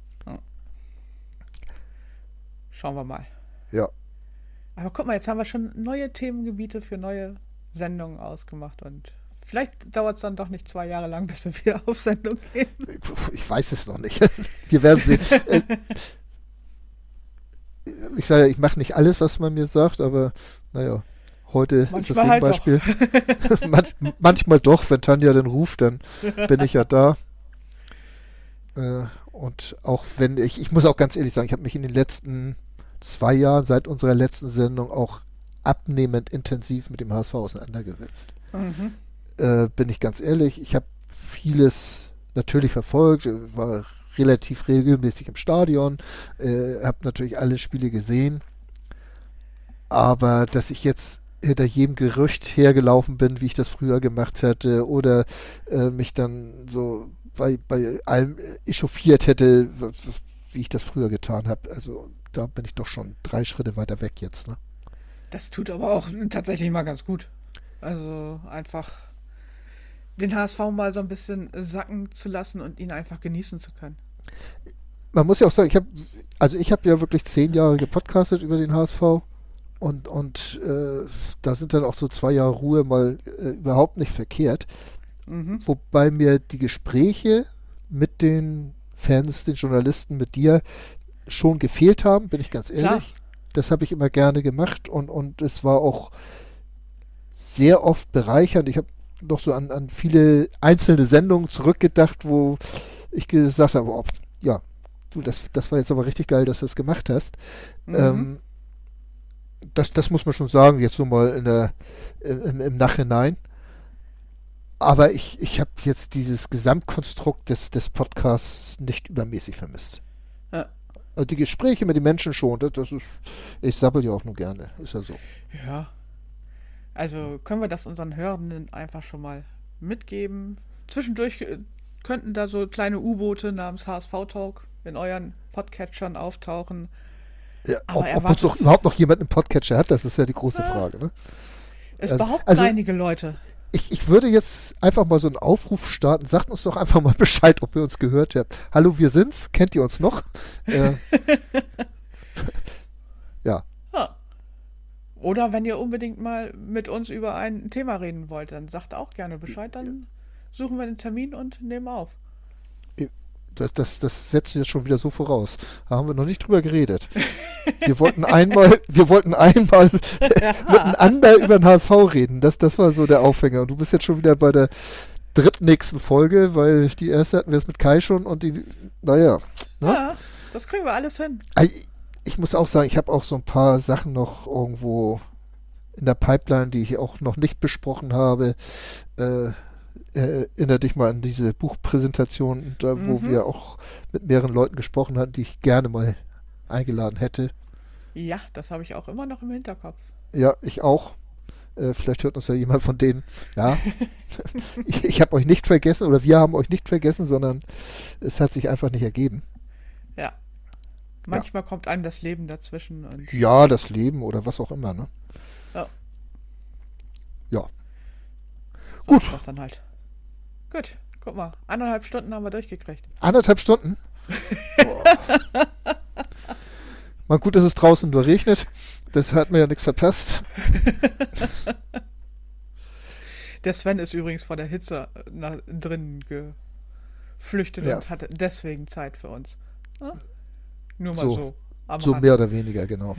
Schauen wir mal. ja. Aber guck mal, jetzt haben wir schon neue Themengebiete für neue Sendungen ausgemacht und vielleicht dauert es dann doch nicht zwei Jahre lang, bis wir wieder auf Sendung gehen. Ich weiß es noch nicht. Wir werden sehen. Äh, Ich sage ja, ich mache nicht alles, was man mir sagt, aber naja, heute ist das Manchmal halt Gegenbeispiel. Manch, manchmal doch, wenn Tanja den ruft, dann bin ich ja da. Äh, und auch wenn ich, ich muss auch ganz ehrlich sagen, ich habe mich in den letzten zwei Jahren, seit unserer letzten Sendung, auch abnehmend intensiv mit dem H S V auseinandergesetzt. Mhm. Äh, bin ich ganz ehrlich, ich habe vieles natürlich verfolgt, war relativ regelmäßig im Stadion, äh, habe natürlich alle Spiele gesehen, aber dass ich jetzt hinter jedem Gerücht hergelaufen bin, wie ich das früher gemacht hätte, oder äh, mich dann so bei, bei allem echauffiert hätte, w- w- wie ich das früher getan habe, also da bin ich doch schon drei Schritte weiter weg jetzt. Ne? Das tut aber auch tatsächlich mal ganz gut. Also einfach den H S V mal so ein bisschen sacken zu lassen und ihn einfach genießen zu können. Man muss ja auch sagen, ich habe also ich habe ja wirklich zehn Jahre gepodcastet über den H S V und, und äh, da sind dann auch so zwei Jahre Ruhe mal äh, überhaupt nicht verkehrt. Mhm. Wobei mir die Gespräche mit den Fans, den Journalisten, mit dir schon gefehlt haben, bin ich ganz ehrlich. Klar. Das habe ich immer gerne gemacht und, und es war auch sehr oft bereichernd. Ich habe noch so an, an viele einzelne Sendungen zurückgedacht, wo ich gesagt habe, oh, ja, du, das, das war jetzt aber richtig geil, dass du das gemacht hast. Mhm. Ähm, das, das muss man schon sagen, jetzt so mal in der, im, im Nachhinein. Aber ich, ich habe jetzt dieses Gesamtkonstrukt des, des Podcasts nicht übermäßig vermisst. Ja. Also die Gespräche mit den Menschen schon, das, das ist, ich sabbel ja auch nur gerne, ist ja so. Ja, also können wir das unseren Hörenden einfach schon mal mitgeben. Zwischendurch könnten da so kleine U-Boote namens H S V-Talk in euren Podcatchern auftauchen. Ja, ob, ob uns doch überhaupt noch jemand einen Podcatcher hat, das ist ja die große ja. Frage. Ne? Es also, behaupten also, einige Leute. Ich, ich würde jetzt einfach mal so einen Aufruf starten. Sagt uns doch einfach mal Bescheid, ob ihr uns gehört habt. Hallo, wir sind's. Kennt ihr uns noch? äh, ja. ja. Oder wenn ihr unbedingt mal mit uns über ein Thema reden wollt, dann sagt auch gerne Bescheid. Dann suchen wir einen Termin und nehmen auf. Das, das, das setzt jetzt schon wieder so voraus. Da haben wir noch nicht drüber geredet. Wir wollten einmal, wir wollten einmal miteinander über den H S V reden. Das, das war so der Aufhänger. Und du bist jetzt schon wieder bei der drittnächsten Folge, weil die erste hatten wir jetzt mit Kai schon und die, naja. Ne? Ja, das kriegen wir alles hin. Ich, ich muss auch sagen, ich habe auch so ein paar Sachen noch irgendwo in der Pipeline, die ich auch noch nicht besprochen habe. Äh, Erinnere dich mal an diese Buchpräsentation, da, wo mhm. wir auch mit mehreren Leuten gesprochen hatten, die ich gerne mal eingeladen hätte. Ja, das habe ich auch immer noch im Hinterkopf. Ja, ich auch. Äh, vielleicht hört uns ja jemand von denen. Ja, ich, ich habe euch nicht vergessen oder wir haben euch nicht vergessen, sondern es hat sich einfach nicht ergeben. Ja. Manchmal ja. kommt einem das Leben dazwischen. Und ja, das Leben oder was auch immer, ne? Ja. Ja. So Gut. Das dann halt. Gut, guck mal, anderthalb Stunden haben wir durchgekriegt. Anderthalb Stunden? Mal gut, dass es draußen nur regnet. Das hat mir ja nichts verpasst. Der Sven ist übrigens vor der Hitze nach drinnen geflüchtet ja. und hatte deswegen Zeit für uns. Ja? Nur mal so. So, am so mehr oder weniger, genau.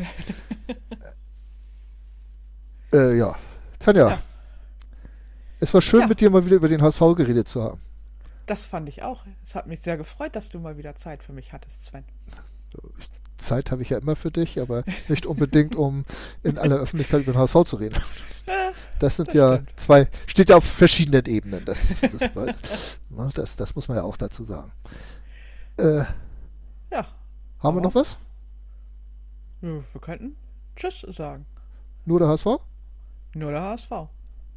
äh, ja, Tanja. Ja. Es war schön, ja. mit dir mal wieder über den H S V geredet zu haben. Das fand ich auch. Es hat mich sehr gefreut, dass du mal wieder Zeit für mich hattest, Sven. Zeit habe ich ja immer für dich, aber nicht unbedingt, um in aller Öffentlichkeit über den H S V zu reden. Ja, das sind das ja stimmt. zwei, steht ja auf verschiedenen Ebenen. Das, das, das, das muss man ja auch dazu sagen. Äh, ja. Haben wir noch was? Ja, wir könnten Tschüss sagen. Nur der H S V? Nur der H S V.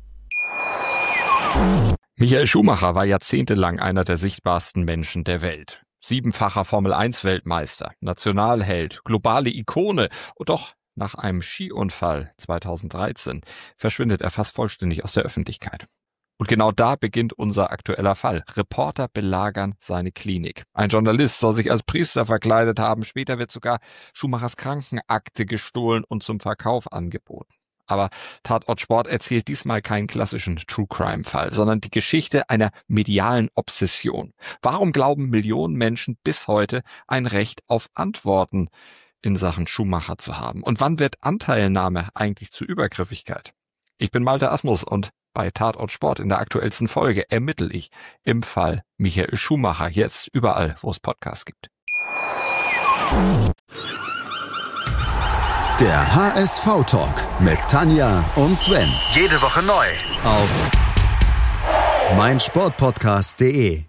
Michael Schumacher war jahrzehntelang einer der sichtbarsten Menschen der Welt. Siebenfacher Formel eins Weltmeister, Nationalheld, globale Ikone. Und doch, nach einem Skiunfall zweitausenddreizehn verschwindet er fast vollständig aus der Öffentlichkeit. Und genau da beginnt unser aktueller Fall. Reporter belagern seine Klinik. Ein Journalist soll sich als Priester verkleidet haben. Später wird sogar Schumachers Krankenakte gestohlen und zum Verkauf angeboten. Aber Tatort Sport erzählt diesmal keinen klassischen True-Crime-Fall, sondern die Geschichte einer medialen Obsession. Warum glauben Millionen Menschen bis heute, ein Recht auf Antworten in Sachen Schumacher zu haben? Und wann wird Anteilnahme eigentlich zu Übergriffigkeit? Ich bin Malte Asmus und bei Tatort Sport in der aktuellsten Folge ermittle ich im Fall Michael Schumacher. Jetzt überall, wo es Podcasts gibt. Der H S V-Talk mit Tanja und Sven. Jede Woche neu auf meinsportpodcast punkt de.